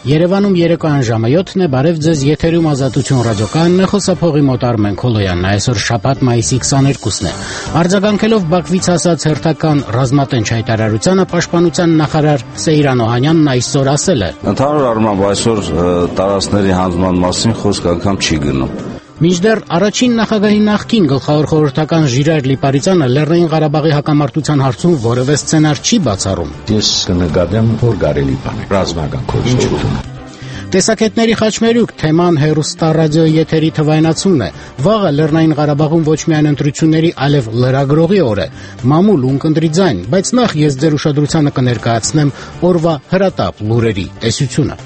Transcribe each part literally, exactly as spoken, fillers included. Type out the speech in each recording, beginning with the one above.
Երևանում երեկոյան ժամը յոթն է, բարև ձեզ, եթերում Ազատություն ռադիոկայանն է, խոսափողի մոտ Արմեն Քոլոյանն է, այսօր շաբաթ մայիսի քսաներկուսն է։ Արձագանքելով Բաքվից ասած հերթական ռազմատենչ հայտարարությանը, պաշտպանության նախարար Սեյրան Օհանյանն այսօր ասել է. Ընդհանուր առմամբ այսօր տարածքների հանձնման մասին խոսք անգամ չի գնում։ Մինչդեռ առաջին նախագահի նախկին գլխավոր խորհրդական Ժիրայր Լիպարիցյանը Լեռնային Ղարաբաղի հակամարտության հարցում որևէ սցենար չի բացառում։ Ես կնկատեմ, որ կարելի բան է, ռազմական կորձություն։ Տեսակետների խաչմերուկ թեման հեռուստառադիո եթերի թվայնացումն է։ Վաղը Լեռնային Ղարաբաղում ոչ միայն ընտրությունների, այլև լրագրողի օր է, մամուլ ու ունկնդրի ձայն, բայց նախ ես ձեր ուշադրությանը կներկայացնեմ օրվա հրատապ լուրերի տեսությունը։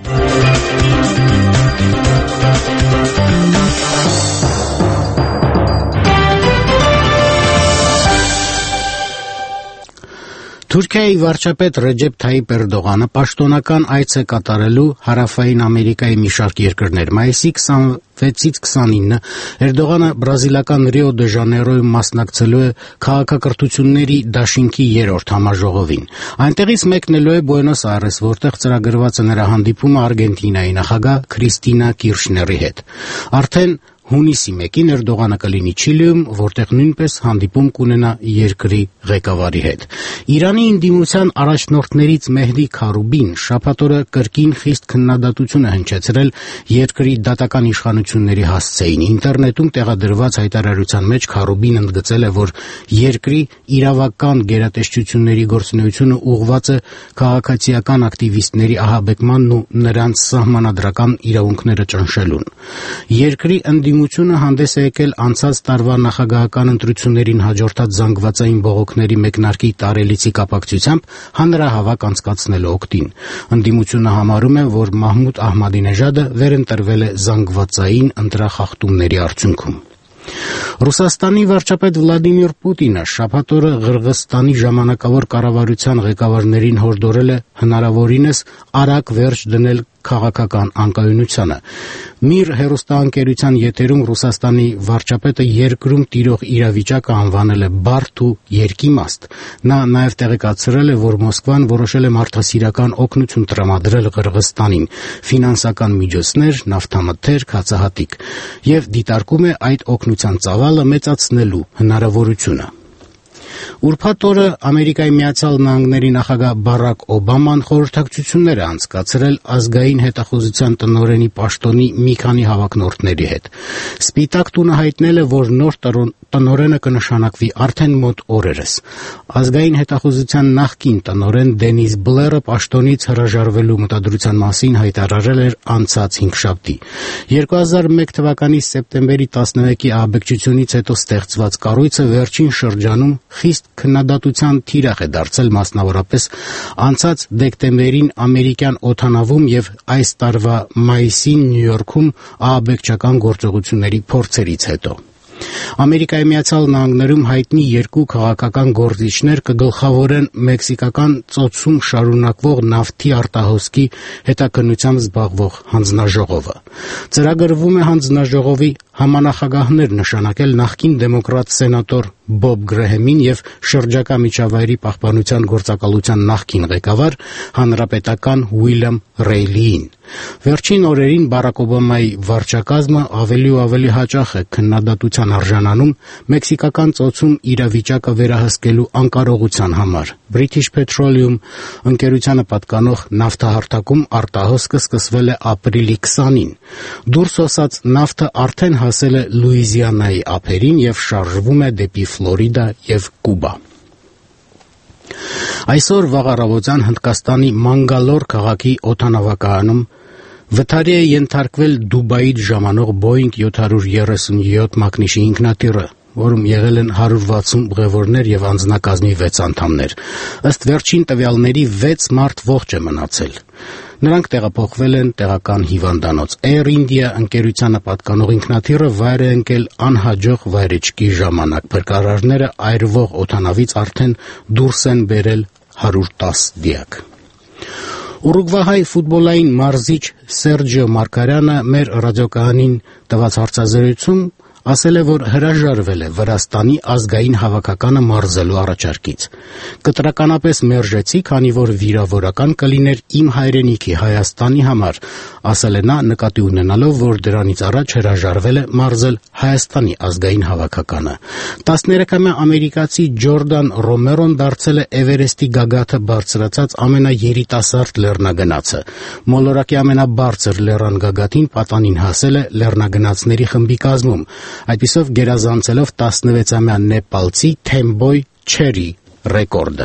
Թուրքիայի վարչապետ Ռեջեփ Թայիպ Էրդողանը պաշտոնական այց է կատարելու Հարավային Ամերիկայի մի շարք երկրներ։ Մայիսի քսանվեցից քսանինը Էրդողանը բրազիլական Ռիո դե Ժանեյրոյում մասնակցելու է քաղաքակրթությունների դաշինքի երրորդ համաժողովին։ Այնտեղից մեկնելու է Բուենոս Այրես, որտեղ ծրագրված է նրա հանդիպումը Արգենտինայի նախագահ Քրիստինա Կիրշների հետ։ Արդեն հունիսի մեկին Էրդողանը կլինի Չիլիում, որտեղ նույնպես հանդիպում կունենա երկրի ղեկավարի հետ։ Իրանի ընդդիմության առաջնորդներից Մեհդի Քարուբին շաբաթ օրը կրկին խիստ քննադատություն է հնչեցրել երկրի դատական իշխանությունների հասցեին։ Ինտերնետում տեղադրված հայտարարության մեջ Քարուբին ընդգծել է, որ երկրի իրավական գերատեսչությունների գործունեությունը ուղղված է քաղաքացիական ակտիվիստների ահաբեկմանն ու նրանց սահմանադրական իրավունքները ճնշելուն։ Երկրի ընդդիմությունը հանդես է եկել անցած տարվա նախագահական ընտրություններին հաջորդած զանգվածային բողոքների մեկնարկի տարելիցի կապակցությամբ հանրահավաք անցկացնելու օգտին։ Ընդդիմությունը համարում է, որ Մահմուդ Ահմադինեժադը վերընտրվել է զանգվածային ընտրախախտումների արդյունքում։ Ռուսաստանի վարչապետ Վլադիմիր Պուտինը շաբաթ օրը Ղրղստանի ժամանակավոր կառավարության ղեկավարներին հորդորել է հնարավորինս արագ վերջ դնել քաղաքական անկայունությանը։ Միր հեռուստաընկերության եթերում Ռուսաստանի վարչապետը երկրում տիրող իրավիճակը անվանել է բարդ ու երկիմաստ։ Նա նաև տեղեկացրել է, որ Մոսկվան որոշել է մարդասիրական օգնություն տրամադրել Ղրղստանին՝ ֆինանսական միջոցներ, նավթամթերք, հացահատիկ, եւ դիտարկում է այդ օգնության ծավալը մեծացնելու հնարավորությունը։ Ուրբաթ օրը Ամերիկայի Միացյալ Նահանգների նախագահ Բարակ Օբաման խորհրդակցություններ է անցկացրել ազգային հետախուզության տնօրենի պաշտոնի մի քանի հավակնորդների հետ։ Սպիտակ տունը հայտնել է, որ նոր տնօրենը կնշանակվի արդեն մոտ օրերս։ Ազգային հետախուզության նախկին տնօրեն Դենիս Բլերը պաշտոնից հրաժարվելու մտադրության մասին հայտարարել էր անցած հինգշաբթի։ երկու հազար մեկ թվականի սեպտեմբերի տասնմեկի ահաբեկչությունից հետո ստեղծված կառույցը վերջին շրջանում խիստ քննադատության թիրախ է դարձել, մասնավորապես անցած դեկտեմբերին ամերիկյան օդանավում եւ այս տարվա մայիսին Նյու Յորքում ահաբեկչական գործողությունների փորձերից հետո։ Ամերիկայի Միացյալ Նահանգներում հայտնի երկու քաղաքական գործիչներ կգլխավորեն մեքսիկական ծոցում շարունակվող նավթի արտահոսքի հետաքննությամբ զբաղվող հանձնաժողովը։ Ծրագրվում է հանձնաժողովի համանախագահներ նշանակել նախկին դեմոկրատ սենատոր Բոբ Գրեհեմին եւ շրջակա միջավայրի պահպանության գործակալության նախկին ղեկավար հանրապետական Ուիլյամ Ռեյլիին։ Վերջին օրերին Բարակ Օբամայի վարչակազմը ավելի ու ավելի հաճախ է քննադատության արժանանում մեքսիկական ծոցում իրավիճակը վերահսկելու անկարողության համար։ British Petroleum ընկերությանը պատկանող նավթահարթակում արտահոսքը սկսվել է ապրիլի քսանին։ Դուրս հոսած նավթը արդեն հասել է Լուիզիանայի ափերին եւ շարժվում է դեպի Ֆլորիդա եւ Կուբա։ Այսօր վաղ առավոտյան Հնդկաստանի Մանգալոր քաղաքի օդանավակայանում վթարի է ենթարկվել Դուբայից ժամանող Boeing յոթ հարյուր երեսունյոթ մակնիշի ինքնաթիռը, որում եղել են հարյուր վաթսուն ուղևորներ եւ անձնակազմի վեց անդամներ։ Ըստ վերջին տվյալների վեց մարդ ողջ է մնացել։ Նրանք տեղափոխվել են տեղական հիվանդանոց։ Air India ընկերությանը պատկանող ինքնաթիռը վայր է ընկել անհաջող վայրեջքի ժամանակ։ Փրկարարները այրվող օդանավից արդեն դուրս են բերել հարյուր տասը դիակ։ Ուրուգվահայի ֆուտբոլային մարզիչ Սերջիո Մարկարյանը մեր ռադիոկայանին տված հարցազրույցում ասել է, որ հրաժարվել է Վրաստանի ազգային հավաքականը մարզելու առաջարկից։ Կտրականապես մերժեցի, քանի որ վիրավորական կլիներ իմ հայրենիքի Հայաստանի համար, ասել է նա, նկատի ունենալով, որ դրանից առաջ հրաժարվել է մարզել Հայաստանի ազգային հավաքականը։ տասներեքամյա ամերիկացի Ջորդան Ռոմերոն դարձել է Էվերեստի գագաթը բարձրացած ամենաերիտասարդ լեռնագնացը։ Մոլորակի ամենաբարձր լեռան գագաթին պատանին հասել է լեռնագնացների խմբի կազմում, այդպիսով գերազանցելով տասնվեցամյա նեպալցի Թեմբոյ Չերի ռեկորդը։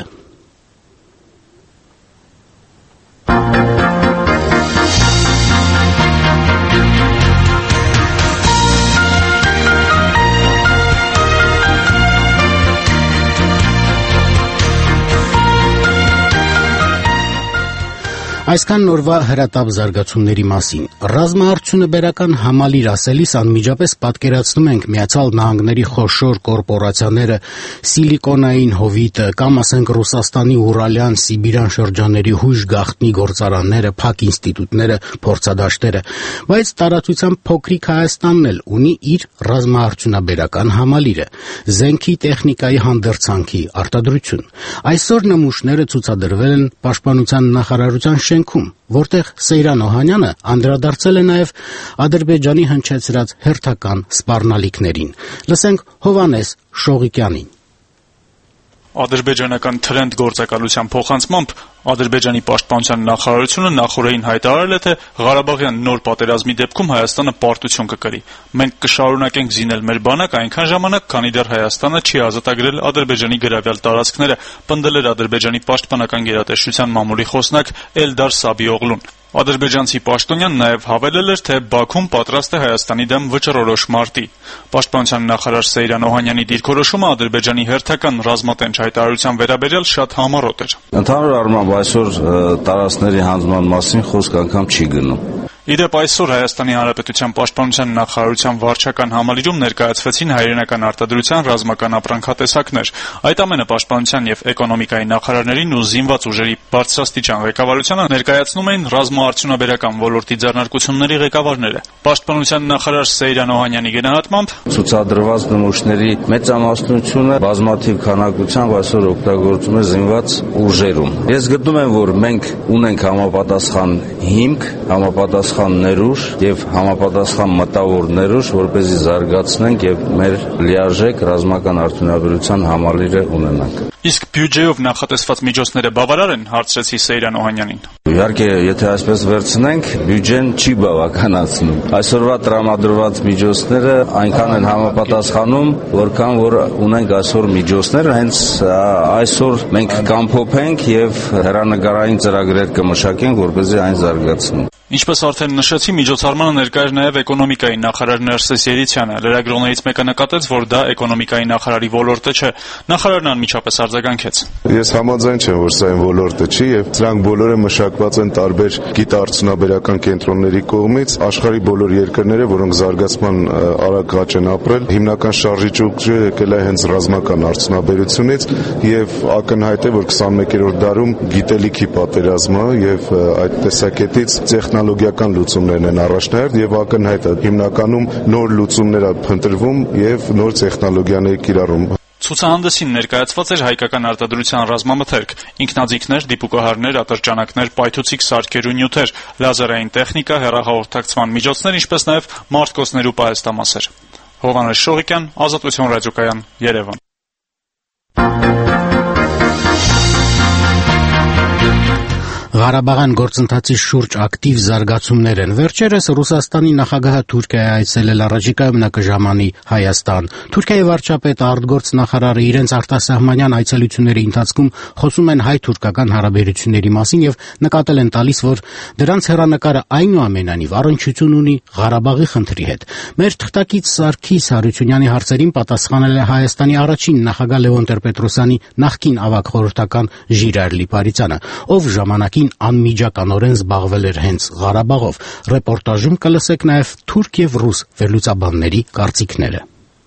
Այսքան նորվա հրատապ զարգացումների մասին։ Ռազմաարդյունաբերական համալիր ասելիս անմիջապես պատկերացնում ենք Միացյալ Նահանգների խոշոր կորպորացիաները, սիլիկոնային հովիտը, կամ ասենք Ռուսաստանի Ուրալյան, Սիբիրյան շրջանների հույժ գաղտնի գործարանները, փակ ինստիտուտները, փորձադաշտերը, բայց տարածությամբ փոքրիկ Հայաստանն էլ ունի իր ռազմաարդյունաբերական համալիրը, զենքի տեխնիկայի հանդերձանքի արտադրություն։ Այսօր նմուշները ցուցադրվել են Պաշտպանության նախարարության շենքում, որտեղ Սեյրան Օհանյանը անդրադարձել է նաև Ադրբեջանի հնչեցրած հերթական սպառնալիքներին։ Լսենք Հովհաննես Շողիկյանին։ Ադրբեջանական թրենդ գործակալության փոխանցմամբ Ադրբեջանի պաշտպանության նախարարությունը նախորդին հայտարարել է, թե Ղարաբաղյան նոր պատերազմի դեպքում Հայաստանը պարտություն կկրի։ Մենք կշարունակենք զինել մեր բանակ այնքան ժամանակ, քանի դեռ Հայաստանը չի ազատագրել Ադրբեջանի գրավյալ տարածքները, պնդել էր Ադրբեջանի պաշտպանական գերատեսչության մամուլի խոսնակ Էլդար Սաբիօղլուն։ Ադրբեջանցի պաշտոնյան նաև հավելել էր, թե Բաքուն պատրաստ է Հայաստանի դեմ վճռորոշ մարտի։ Պաշտպանության նախարար Սեյրան Օհանյանի դիրքորոշումը Ադրբեջանի հերթական ռազմատենչ հայտարարության վերաբերյալ շատ համառոտ էր։ Ընդհանուր առմամբ այսօր տարածքների հանձնման մասին խոսք անգամ չի գնում։ Իդեպ այսօր Հայաստանի Հանրապետության պաշտպանության նախարարության վարչական համալիրում ներկայացվեցին հայրենական արտադրության ռազմական ապրանքատեսակներ։ Այդ ամենը պաշտպանության եւ էկոնոմիկայի նախարարներին ու զինված ուժերի բարձրաստիճան ղեկավարությանը ներկայացնում էին ռազմաարդյունաբերական ոլորտի ձեռնարկությունների ղեկավարները։ Պաշտպանության նախարար Սեյրան Օհանյանի գնահատմամբ ցուցադրված նմուշների մեծամասնությունը բազմաթիվ քանակությամբ այսօր օգտագործում է զինված ուժերում։ Ես գտնում եմ, որ մենք ունենք համապատասխան հիմք, համապատասխան ներուժ եւ համապատասխան մտավոր ներուժ, որպեսզի զարգացնենք եւ մեր լիարժեք ռազմական արդյունաբերության համալիրը ունենանք։ Իսկ բյուջեով նախատեսված միջոցները բավարար են, հարցրեցի Սեյրան Օհանյանին։ Իհարկե, եթե այսպես վերցնենք, բյուջեն չի բավականացնում։ Այսօրվա տրամադրված միջոցները այնքան են համապատասխանում, որքան որ ունենք այսօր միջոցներ, հենց այսօր մենք կամփոփենք եւ հեռանկարային ծրագրեր կմշակենք, որպեսզի այն զարգացնենք։ Ինչպես արդեն նշեցի, միջոցառմանը ներկա էր նաև էկոնոմիկայի նախարար Ներսես Երիցյանը։ Լրագրողներից մեկը նկատեց, որ դա էկոնոմիկայի նախարարի ոլորտը չէ։ Նախարարն անմիջապես արձագանքեց։ Ես համաձայն չեմ, որ սա այն ոլորտը չի, եւ դրանք բոլորը մշակված են տարբեր գիտարդյունաբերական կենտրոնների կողմից, աշխարհի բոլոր երկրները, որոնք զարգացման արագ աճ են ապրել, հիմնական շարժիչ ուժը եկել է հենց ռազմական արդյունաբերությունից, եւ ակնհայտ է, որ քսանմեկերորդ դարում գիտելիքի պատերազմը եւ այդ տեսակետից տեխնոլոգիական լուծումներն են առաջնահերթ եւ ակնհայտ է հիմնականում նոր լուծումներ են փնտրվում եւ նոր տեխնոլոգիաների կիրառում։ Ցուցահանդեսին ներկայացված էր հայկական արտադրության ռազմամթերք, ինքնաձիգներ, դիպուկահարներ, ատրճանակներ, պայթուցիկ սարքեր ու նյութեր, լազերային տեխնիկա, հեռախաղորդակցման միջոցներ, ինչպես նաեւ մարտկոցներ ու պահեստամասեր։ Հովհաննես Շողիկյան, Ազատություն ռադիոկայան, Երևան։ Ղարաբաղյան գործընթացի շուրջ ակտիվ զարգացումներ են։ Վերջերս Ռուսաստանի նախագահը Թուրքիայի այցելել, առաջիկայում նա կժամանի Հայաստան։ Թուրքիայի վարչապետ արտգործ նախարարը իրենց արտասահմանյան այցելությունների ընթացքում խոսում են հայ-թուրքական հարաբերությունների մասին եւ նկատել են տալիս, որ դրանց հեռանկարը այնուամենայնիվ առնչություն ունի Ղարաբաղի խնդրի հետ։ Մեր թղթակից Սարգիս Հարությունյանի հարցերին պատասխանել է Հայաստանի առաջին նախագահ Լևոն Տեր-Պետրոսյանի նախկին ավագ խորհրդական Ժիրայր Լիպարիցյանը, ով ժամանակին անմիջականորեն զբաղվել էր հենց Ղարաբաղով։ Ռեպորտաժում կլսեք նաև թուրք եւ ռուս վերլուծաբանների կարծիքները։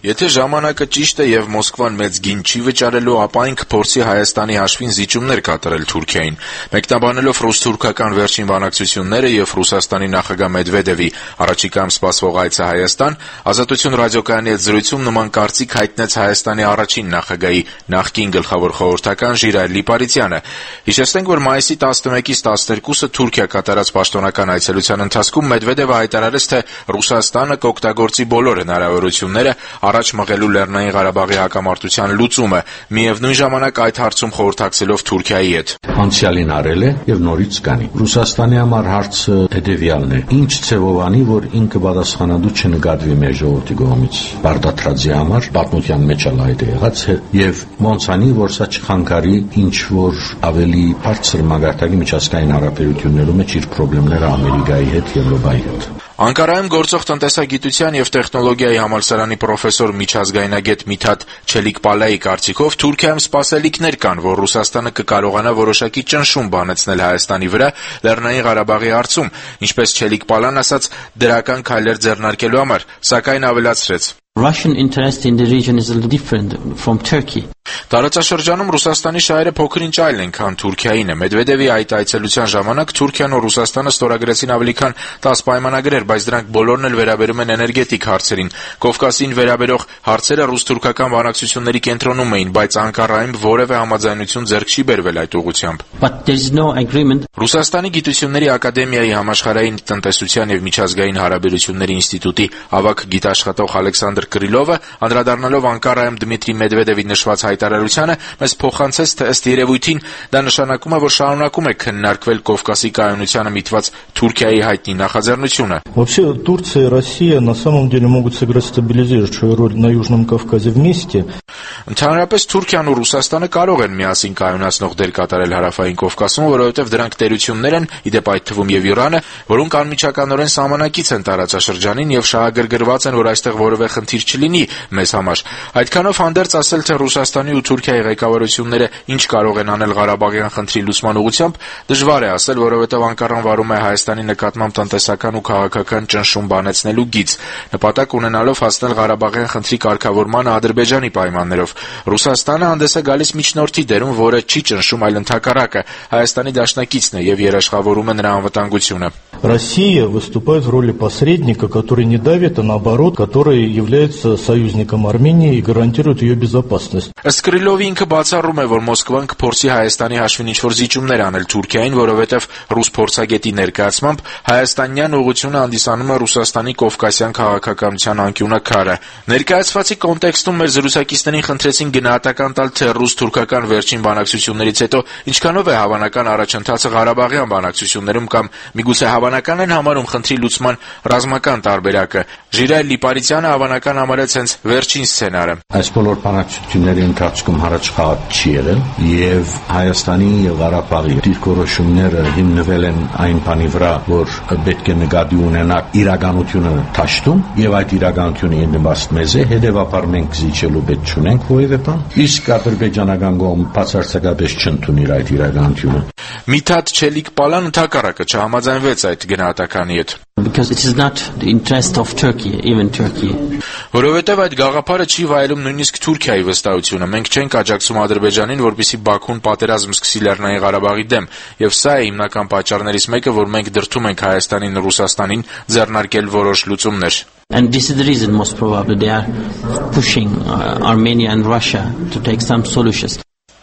Եթե ժամանակը ճիշտ է եւ Մոսկվան մեծ գին չի վճարելու, ապա այն կփորձի Հայաստանի հաշվին զիջումներ կատարել Թուրքիային։ Մեկնաբանելով ռուս-թուրքական վերջին բանակցությունները եւ Ռուսաստանի նախագահ Մեդվեդևի առաջիկայում սպասվող այցը Հայաստան, Ազատություն ռադիոկայանի հետ զրույցում նման կարծիք հայտնեց Հայաստանի առաջին նախագահի նախկին գլխավոր խորհրդական Ժիրայր Լիպարիցյանը։ Հիշեցնենք, որ մայիսի տասնմեկից տասներկուսը Թուրքիա կատարած պաշտոնական այցելության ընթացքում Մեդվեդևը հայտարարեց, թե Ռուսաստանը կօգտագործի բոլոր հնարավորությունները առաջ մղելու Լեռնային Ղարաբաղի հակամարտության լուծումը, միևնույն ժամանակ այդ հարցում խորհրդակցելով Թուրքիայի հետ։ Անցյալին արել է եւ նորից կանի։ Ռուսաստանի համար հարցը հետեւյալն է. ինչ ցեվով անի, որ ինքը պատասխանատու չնկատվի մեր ժողովրդի կողմից։ Բարդատրաձի համար պատմության մեջ էլ այդ է եղած եւ ոնց անի, որ սա չխանգարի ինչ որ ավելի բարձր մագարտակի միջազգային հարաբերություններում է իր խնդիրները Ամերիկայի հետ, Եվրոպայի հետ։ Անկարայում գործող տնտեսագիտության եւ տեխնոլոգիայի համալսարանի պրոֆեսոր միջազգայնագետ Միթաթ Չելիկպալայի կարծիքով Թուրքիայում սպասելիքներ կան, որ Ռուսաստանը կկարողանա որոշակի ճնշում բանեցնել Հայաստանի վրա Լեռնային Ղարաբաղի հարցում, ինչպես Չելիկպալան ասաց, դրական քայլեր ձեռնարկելու համար, սակայն ավելացրեց. Russian interest in the region is a little different from Turkey. Տարածաշրջանում Ռուսաստանի շահերը փոքր-ինչ այլ են, քան Թուրքիայինը։ Մեդվեդևի այդ այցելության ժամանակ Թուրքիան ու Ռուսաստանը ստորագրեցին ավելի քան տասը պայմանագրեր, բայց դրանք բոլորն էլ վերաբերում են էներգետիկ հարցերին։ Կովկասին վերաբերող հարցերը ռուս-թուրքական բանակցությունների կենտրոնում էին, բայց Անկարայում որևէ համաձայնություն ձեռք չի բերվել այդ ուղղությամբ։ But there is no agreement. Ռուսաստանի գիտությունների ակադեմիայի համաշխարհային տնտեսության եւ միջազգային հարաբերությունների ինստիտուտի ավագ գիտաշխատող Ալեքսանդր Կրիլովը, անդրադառնալով Անկարայում Դմիտրի Մեդվեդևի նշված հայտարարությանը, մեզ փոխանցեց, թե ըստ երևույթին դա նշանակում է, որ շարունակում է քննարկվել Կովկասի կայունությանը միտված Թուրքիայի հայտնի նախաձեռնությունը։ Вообще Турция и Россия на самом деле могут сыграть стабилизирующую роль на Южном Кавказе вместе. Ընդհանրապես Թուրքիան ու Ռուսաստանը կարող են միասին կայունացնող դեր կատարել Հարավային Կովկասում, որովհետև դրանք տերություններ են, ի դեպ այդ թվում եւ Իրանը, որոնք անմիջականորեն սահմանակից են տարածաշրջանին եւ շահագրգռված են, որ այստեղ որևէ խնդիր չլինի մեզ համար։ Այդքանով հանդերձ ասել, թե Ռուսաստանի ու Թուրքիայի ղեկավարությունները ինչ կարող են անել Ղարաբաղյան խնդրի լուծման ուղղությամբ, դժվար է ասել, որովհետև Անկարան վարում է Հայաստանի նկատմամբ տնտեսական ու քաղաքական ճնշում բանեցնելու գիծ, նպատակ ունենալով հասնել Ղարաբաղյան խնդրի կարգավորմանը Ադրբեջանի պայմաններով։ Ռուսաստանը հանդես է գալիս միջնորդի դերում, որը չի ճնշում, այլ ընդհակառակը Հայաստանի դաշնակիցն է եւ երաշխավորում է նրա անվտանգությունը։ Россия выступает в роли посредника, который не давит, а наоборот, который является союзником Армении и гарантирует ее безопасность. Ըստ Կրիլովի ինքը բացառում է, որ Մոսկվան կփորձի Հայաստանի հաշվին ինչ-որ զիջումներ անել Թուրքիային, որովհետև ռուս փորձագետի ներկայացմամբ հայաստանյան ուղղությունը հանդիսանում է Ռուսաստանի կովկասյան քաղաքականության անկյունաքարը։ Ներկայացվածի կոնտեքստում մեր զրուցակիցներին խնդրեցին գնահատական տալ, թե ռուս-թուրքական վերջին բանակցություններից հետո ինչքանով է հավանական առաջընթացը Ղարաբաղյան բանակցություններում կամ միգուցե հավանական են համարում խնդրի լուծման ռազմական տարբերակը։ Ժիրայր Լիպարիցյանը հավանական համարեց հենց վերջին սցենարը։ Այս բոլոր բանակցությունների ընթացքում հառաչխաղ չի եղել եւ Հայաստանի եւ Ղարաբաղի դիրքորոշումները հիմնվել են այն բանի վրա, որ պետք է նկատի ունենալ իրականությունը ճաշտում եւ այդ իրականությունը ընդմաստ մեզ է, հետեւաբար մենք զիջելու պետք չունենք որևէ բան։ Իսկ ադրբեջանական կողմը բացարձակապես չընդունի այդ իրականությունը։ Միթաթ Չելիկպալան ընդհակառակը չհամաձայնվեց այդ գնահատականի հետ։ Because it is not the interest of Turkey, even Turkey. Որովհետև այդ գաղափարը չի վայելում նույնիսկ Թուրքիայի վստահությունը։ Մենք չենք աջակցում Ադրբեջանին, որպեսզի Բաքուն պատերազմ սկսի Լեռնային Ղարաբաղի դեմ, եւ սա է հիմնական պատճառներից մեկը, որ մենք դրդում ենք Հայաստանին ու Ռուսաստանին ձեռնարկել որոշ լուծումներ։ And this is the reason, most probably, they are pushing uh, Armenia and Russia to take some solutions.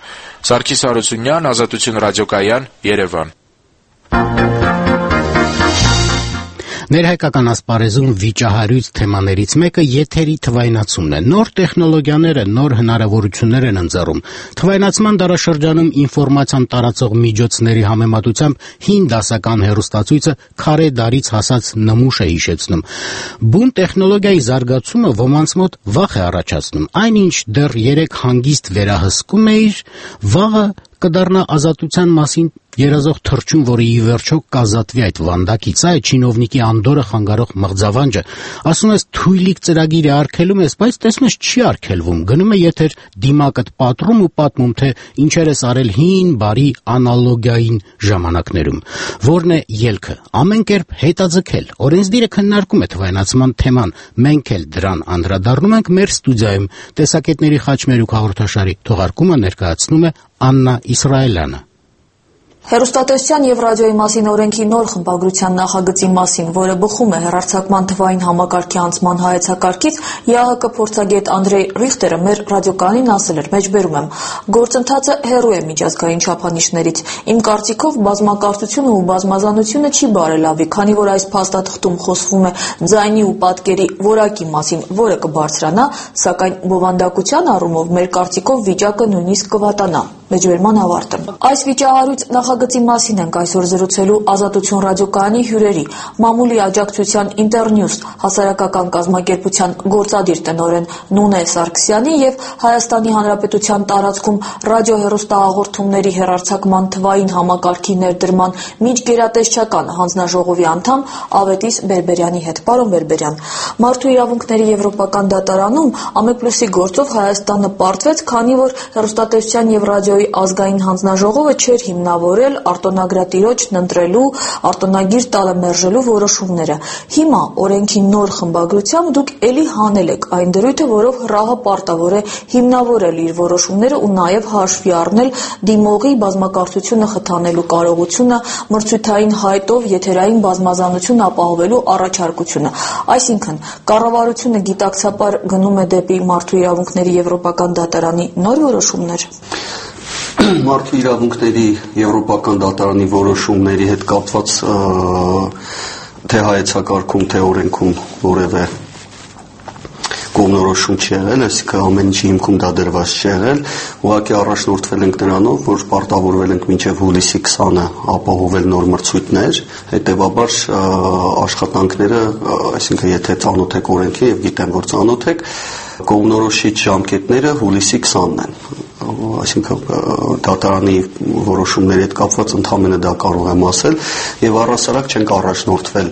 Սարգիս Հարությունյան, Ազատություն ռադիոկայան, Երևան։ Ներհայկական ասպարեզում վիճահարույց թեմաներից մեկը եթերի թվայնացումն է։ Նոր տեխնոլոգիաները նոր հնարավորություններ են ընձեռում։ Թվայնացման դարաշրջանում ինֆորմացիան տարածող միջոցների համեմատությամբ հին դասական հեռուստացույցը քարե դարից հասած նմուշ է հիշեցնում։ Բուն տեխնոլոգիայի զարգացումը ոմանց մոտ վախ է առաջացնում։ Այնինչ դեռ երեք հանգիստ վերահսկում էիր, վաղը կդառնա ազատության մասին երազող թռչուն, որը ի վերջո կազատվի այդ վանդակից, այ չինովնիկի անդորը խանգարող մղձավանջը, ասում ես թույլիկ ծրագիրը արգելում ես, բայց տեսնում ես չի արգելվում, գնում է եթեր դիմակդ պատռում ու պատմում, թե ինչեր ես արել հին, բարի անալոգիային ժամանակներում, որն է ելքը, ամեն կերպ հետաձգել, օրենսդիրը քննարկում է թվայնացման թեման, մենք էլ դրան անդրադառնում ենք մեր ստուդիայում, տեսակետների խաչմերուկ հաղորդաշարի թողարկումը ներկայացնում է Աննա Իսրայելյանը։ Հեռուստատեսության և ռադիոյի մասին օրենքի նոր խմբագրության նախագծի մասին, որը բխում է հեռարձակման թվային համակարգի անցման հայեցակարգից, ԵԱՀԿ փորձագետ Անդրեյ Ռիխտերը մեր ռադիոկայանին ասել էր, մեջբերում եմ, գործընթացը հեռու է միջազգային չափանիշներից։ Իմ կարծիքով բազմակարծությունը ու բազմազանությունը չի բարելավի, քանի որ այս փաստաթղթում խոսվում է ձայնի ու պատկերի որակի մասին, որը կբարձրանա, սակայն բովանդակության առումով մեր կարծիքով վիճակը նույնիսկ կվատանա։ Մեջբերման ավարտը։ Այս վիճահարույց նախագծի մասին ենք այսօր զրուցելու Ազատություն ռադիոկայանի հյուրերի, մամուլի աջակցության Ինտերնյուս հասարակական կազմակերպության գործադիր տնօրեն Նունե Սարգսյանի և Հայաստանի Հանրապետության տարածքում ռադիոհեռուստահաղորդումների հեռարձակման թվային համակարգի ներդրման միջգերատեսչական հանձնաժողովի անդամ Ավետիս Բերբերյանի հետ։ Պարոն Բերբերյան, Մարդու իրավունքների եվրոպական դատարանում Ամեփլուսի գործով Հայաստանը պարտվեց, քանի որ հեռուստատեսության և ռադիոյի ազգային հանձնաժողովը չէր հիմնավորել արտոնագրատիրոջն ընտրելու, արտոնագիր տալը մերժելու որոշումները։ Հիմա օրենքի նոր խմբագրությամբ դուք էլի հանել եք այն դրույթը, որով ՌԱՀ-ը պարտավոր է հիմնավորել իր որոշումները ու նաև հաշվի առնել դիմողի բազմակարծությունը խթանելու կարողությունը, մրցույթային հայտով եթերային բազմազանություն ապահովելու առաջարկությունը։ Այսինքն, կառավարությունը գիտակցաբար գնում է դեպի Մարդու իրավունքների եվրոպական դատարանի նոր որոշումներ։ Մարդու իրավունքների եվրոպական դատարանի որոշումների հետ կապված թե հայեցակարգում, թե օրենքում որևէ կողմնորոշում չի եղել, այսինքն ամեն ինչի հիմքում դա դրված չի եղել, ուղղակի առաջնորդվել ենք նրանով, որ պարտավորվել ենք մինչև հուլիսի քսանը ապահովել նոր մրցույթներ, հետևաբար աշխատանքները, այսինքն եթե ծանոթ եք օրենքին եւ գիտեմ, որ ծանոթ եք, կողմնորոշիչ ժամկետները հուլիսի քսանն են, այսինքն դատարանի որոշումների հետ կապված ընդհանրապես դա կարող եմ ասել եւ առհասարակ չենք առաջնորդվել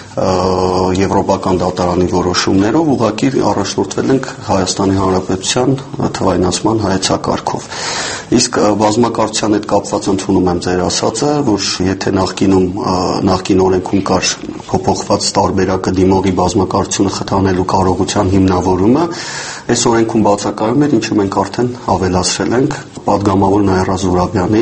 եվրոպական դատարանի որոշումներով, ուղղակի առաջնորդվել ենք Հայաստանի Հանրապետության թվայնացման հայեցակարգով։ Իսկ բազմակարծության հետ կապված ընդունում եմ ձեր ասածը, որ եթե նախկինում նախկին օրենքում կար փոփոխված տարբերակը դիմողի բազմակարծությունը խթանելու կարողության հիմնավորումը, այս օրենքում բացակայում էր, ինչը մենք արդեն ավելացրել ենք պատգամավոր Նաիրա Զուրաբյանի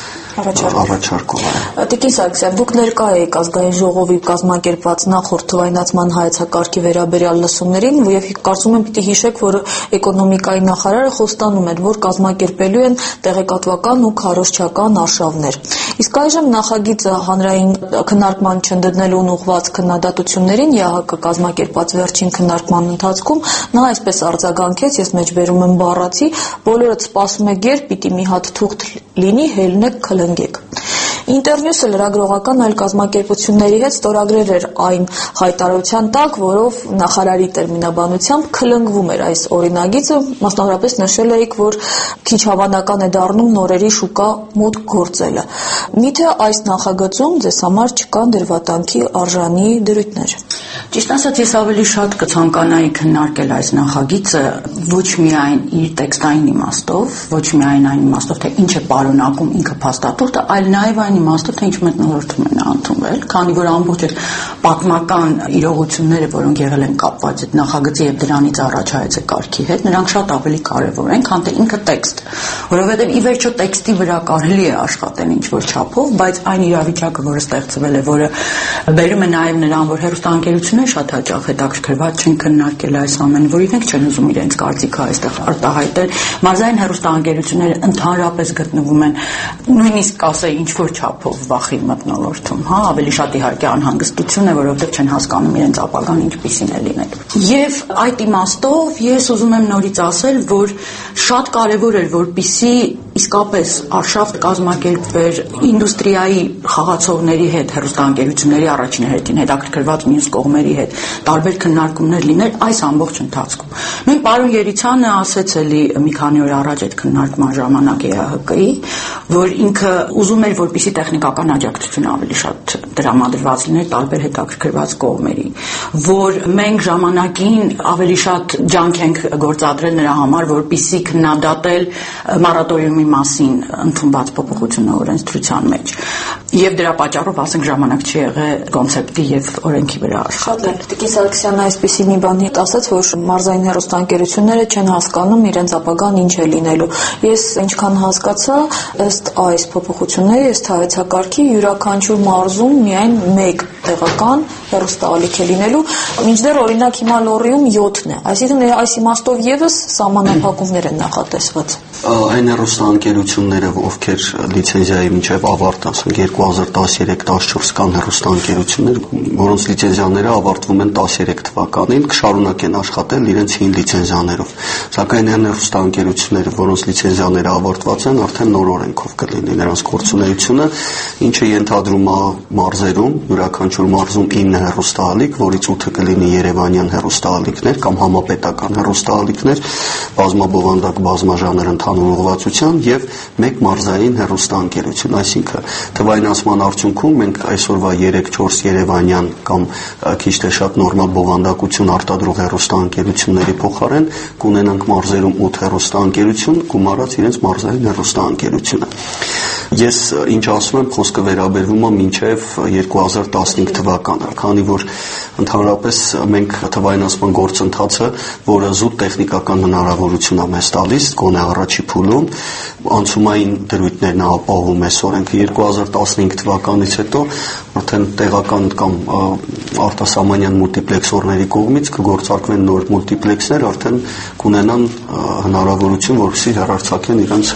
առաջարկով։ Տիկին Սարգսյան, դուք ներկա եք ազգային ժողովի կազմակերպված նախորդ թվայնացման հայեցակարգի վերաբերյալ լսումներին եւ կարծում եմ պիտի հիշեք, որ էկոնոմիկայի նախարարը խոստանում էր, որ կազմակերպելու են տեղեկատվական ու քարոզչական արշավներ։ Իսկ այժմ նախագիծը հանրային քննարկման չընդունելուն ուղղված քննադատություններին ԵԱՀԿ կազմակերպած վերջին քննարկման ընթացքում նա այսպես արձագանքեց, ես մեջբերում եմ բառացի, բոլորդ սպասում եք երբ պիտի մի հատ թուղթ լինի, հելնեք քլնգեք։ Ինտերնյուսը լրագրողական այլ կազմակերպությունների հետ ստորագրել էր այն հայտարարության տակ, որով նախարարի տերմինաբանությամբ քլնգվում էր այս օրինագիծը, մասնավորապես նշել էիք, որ քիչ հավանական է դառնում նորերի շուկա մուտք գործելը։ Միթե այս նախագծում ձեզ համար չկան դրվատանքի արժանի դրույթներ։ Ճիշտ ասած, ես ավելի շատ կցանկանայի քննարկել այս նախագիծը ոչ միայն իր տեքստային իմաստով, ոչ միայն այն իմաստով, թե ինչ է պարունակում ինքը փաստաթուղթը, այլ նաև այն իմաստով, թե ինչ մթնոլորտում են ընդունվել, քանի որ ամբողջ այդ պատմական իրողությունները, որոնք եղել են կապված այդ նախագծի եւ դրանից առաջ հայեցակարգի հետ, նրանք շատ ավելի կարեւոր են, քան թե ինքը տեքստ, որովհետեւ ի վերջո տեքստի վրա կարելի է աշխատել ինչ որ չափով, բայց այն իրավիճակը, որը ստեղծվել է, որը բերում է նաև նրան, որ հեռուստաընկերությունները շատ հաճախ հետաքրքրված չեն քննարկել այս ամենը, որ իրենք չեն ուզում իրենց կարծիքը այստեղ արտահայտել։ Մարզային հեռուստաընկերությունները ընդհանրապես գտնվում են նույնիսկ ասեի ինչ որ չափով վախի մթնոլորտում, հա, ավելի շատ իհարկե անհանգստություն է, որովհետև չեն հասկանում իրենց ապագան ինչպիսին է լինելու։ Եվ այդ իմաստով ես ուզում եմ նորից ասել, որ շատ կարևոր էր, որպեսզի իսկապես արշավ կազմակերպվեր ինդուստրիայի խաղացողների հետ, հեռուստաընկերությունների առաջին հերթին հետաքրքրված մյուս կողմերի ընկերների հետ տարբեր քննարկումներ լինել այս ամբողջ ընթացքում։ Նույն պարոն Երիցյանը ասեց էլի մի քանի օր առաջ այդ քննարկման ժամանակ է ՀՀԿ-ի, որ ինքը ուզում էր, որպեսզի տեխնիկական աջակցություն ավելի շատ տրամադրված լիներ տարբեր հետաքրքրված կողմերի, որ մենք ժամանակին ավելի շատ ջանք ենք գործադրել նրա համար, որպեսզի քննադատել մորատորիումի մասին ընդունված փոփոխությունը օրենսդրության մեջ, եւ դրա պատճառով ասենք ժամանակ չի եղել կոնցեպտի եւ օրենքի վրա աշխատել։ Տիկին Սարգսյանը այսպեսի մի բանի ասաց, որ մարզային հեռուստաընկերությունները չեն հասկանում իրենց ապագան ինչ է լինելու։ Ես ինչքան հասկացա, ըստ այս փոփոխությունների, ըստ հայեցակարգի յուրաքանչյուր մարզում միայն մեկ տեղական հեռուստաալիք է լինելու, մինչդեռ օրինակ հիմա Լոռիում յոթն է, այսինքն այս իմաստով եւս սահմանափակումներ են նախատեսված։ Այն հեռուստաընկերությունները, ովքեր լիցենզիայի միջև ավարտ, ասենք երկու հազար տասներեք տասնչորս կան հեռուստաընկերություններ, որոնց լիցենզիաները ավարտվում են տասներեք թվականին, կշարունակեն աշխատել իրենց հին լիցենզիաներով։ Սակայն այն հեռուստաընկերությունները, որոնց լիցենզիաները ավարտված են, արդեն նոր օրենքով կլինի նրանց գործունեությունը, ինչը ենթադրում է մարզերում, յուրաքանչյուր մարզում ինը հեռուստաալիք, որից ութը կլինի երևանյան հեռուստաալիքներ կամ համապետական հեռուստաալիքներ, բազմաբովանդակ բազմաժանր ընդհանուր ուղղվածության եւ մեկ մարզային հեռուստաընկերություն, այսինքն թվայնացման արդյունքում մենք այսօրվա երեք չորս երևանյան կամ քիչ թե շատ նորմալ բովանդակություն արտադրող հեռուստաընկերությունների փոխարեն կունենանք մարզերում ութ հեռուստաընկերություն, գումարած իրենց մարզային հեռուստաընկերությունը։ Ես ինչ ասում եմ, խոսքը վերաբերվում է մինչև երկու հազար տասնհինգ թվականը, քանի որ ընդհանրապես մենք թվայնացման գործընթացը, որը զուտ տեխնիկական հնարավորություն է մեզ տալիս, գոնե առաջի փուլում, անցումային դրույթներն ապահովում է օրենքը երկու հազար տասնհինգ թվականից հետո արդեն տեղական կամ արտասահմանյան մուլտիպլեքսորների կողմից կգործարկվեն նոր մուլտիպլեքսներ, արդեն կունենան հնարավորություն, որպեսզի հեռարձակեն իրենց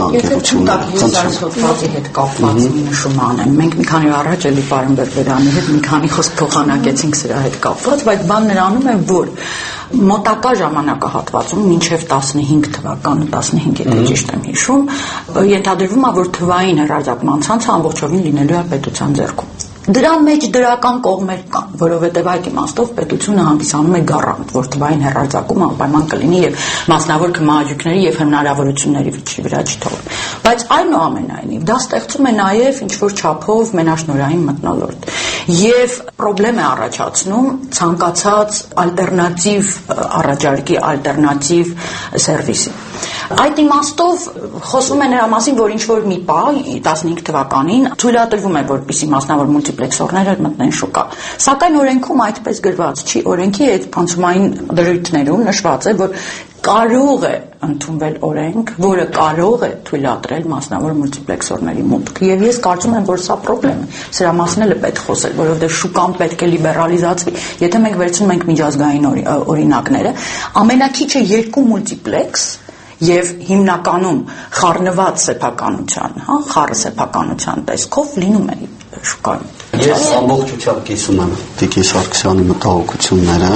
հեռուստաընկերությունները։ հետ կապված մի նշում անեմ։ Մենք մի քանի օր առաջ էլի պարոն Բերբերյանի հետ մի քանի խոսք փոխանակեցինք սրա հետ կապված, բայց բանն նրանում է, որ մոտակա ժամանակահատվածում մինչև տասնհինգ թվականը, տասնհինգ եթե ճիշտ եմ հիշում, ենթադրվում է, որ թվային հեռարձակման ցանցը ամբողջովին լինելու է պետության ձեռքում։ Դրա մեջ դրական կողմեր կան, որովհետև այդ իմաստով պետությունը հանդիսանում է գարանտ, որ թվային հեռարձակումը անպայման կլինի եւ մասնավոր քմահաճույքների եւ հնարավորությունների վրա չթողնի։ Բայց այնուամենայնիվ դա ստեղծում է նաեւ ինչ-որ չափով մենաշնորհային մթնոլորտ եւ խնդրեմ է առաջացնում ցանկացած ալտերնատիվ առաջարկի, ալտերնատիվ սերվիսի։ Այդ իմաստով խոսվում է նրա մասին, որ ինչ-որ մի պահ տասնհինգ թվականին թույլատրվում է, որպեսզի մասնավոր մուլտիպլեքսորները մտնեն շուկա։ Սակայն օրենքում այդպես գրված չի, օրենքի այդ անցումային դրույթներում նշված է, որ կարող է ընդունվել օրենք, որը կարող է թույլատրել մասնավոր մուլտիպլեքսորների մուտքը։ Եվ ես կարծում եմ, որ սա խնդրեմ է։ Սրա մասին էլ է պետք խոսել, որովհետև շուկան պետք է լիբերալիզացվի։ Եթե մենք վերցնում ենք միջազգային օրինակները, ամենակիչը երկու մուլտիպլեքս եւ հիմնականում խառնված սեփականության, հա, խառը սեփականության տեսքով լինում է շուկայում։ Ես ամբողջությամբ կիսում եմ Տիկին Սարգսյանի մտահոգությունները։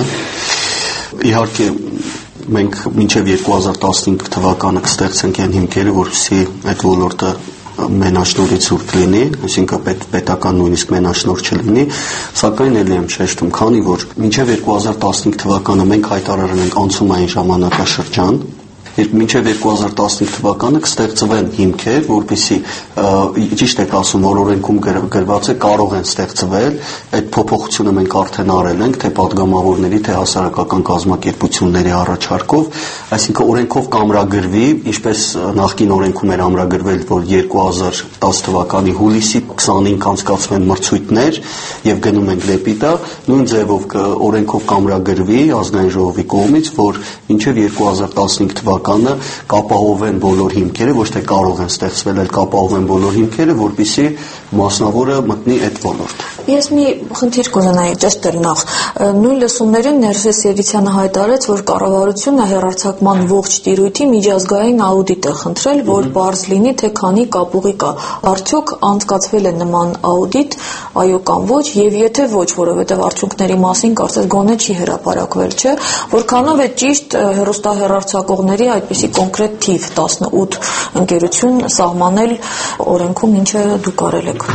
Իհարկե մենք մինչև երկու հազար տասնհինգ թվականը կստեղծենք այն հիմքերը, որպեսզի այդ ոլորտը մենաշնորհից զուրկ լինի, այսինքն պետ, պետական նույնիսկ մենաշնորհ չլինի, սակայն ելի եմ շեշտում, քանի որ մինչև երկու հազար տասնհինգ թվականը մենք հայտարարել ենք անցումային ժամանակաշրջան, մինչև երկու հազար տասնհինգ թվականը կստեղծվեն հիմքեր, որպեսզի ճիշտ եք ասում, որ օրենքում գրված է կարող են ստեղծվել, այդ փոփոխությունը մենք արդեն արել ենք, թե падգամավորների, թե հասարակական կազմակերպությունների առաջարկով, այսինքն օրենքով կամրագրվի, ինչպես նախկին օրենքում էր ամրագրվել, որ երկու հազար տասը թվականի հուլիսի քսանհինգ անցկացվեն մրցույթներ եւ գնում ենք դեպի դա, նույն ձևով օրենքով կամրագրվի ազգային ժողովի կողմից, որ մինչև երկու հազար տասնհինգ թվականը կապահովեն բոլոր հիմքերը, ոչ թե կարող են ստեղծվել, այլ կապահովեն բոլոր հիմքերը, որպեսզի մասնավորը մտնի այդ ոլորտ։ Ես մի խնդիր կունենայի ճշտել նախ։ Նույն լսումներին Ներսես Երիցյանը հայտարարեց, որ կառավարությունը հեռարձակման ողջ տիրույթի միջազգային աուդիտ է խնդրել, որ բարձ լինի, թե քանի կապուղի կա։ Արդյոք անցկացվել է նման աուդիտ, այո կամ ոչ, եւ եթե ոչ, որովհետեւ արդյունքների մասին կարծես գոնե չի հրապարակվել, չէ՞, որքանով է ճիշտ հեռուստահեռարձակողների այդպիսի կոնկրետ թիվ տասնութ ընկերություն սահմանել օրենքում, ինչը դուք արել եք։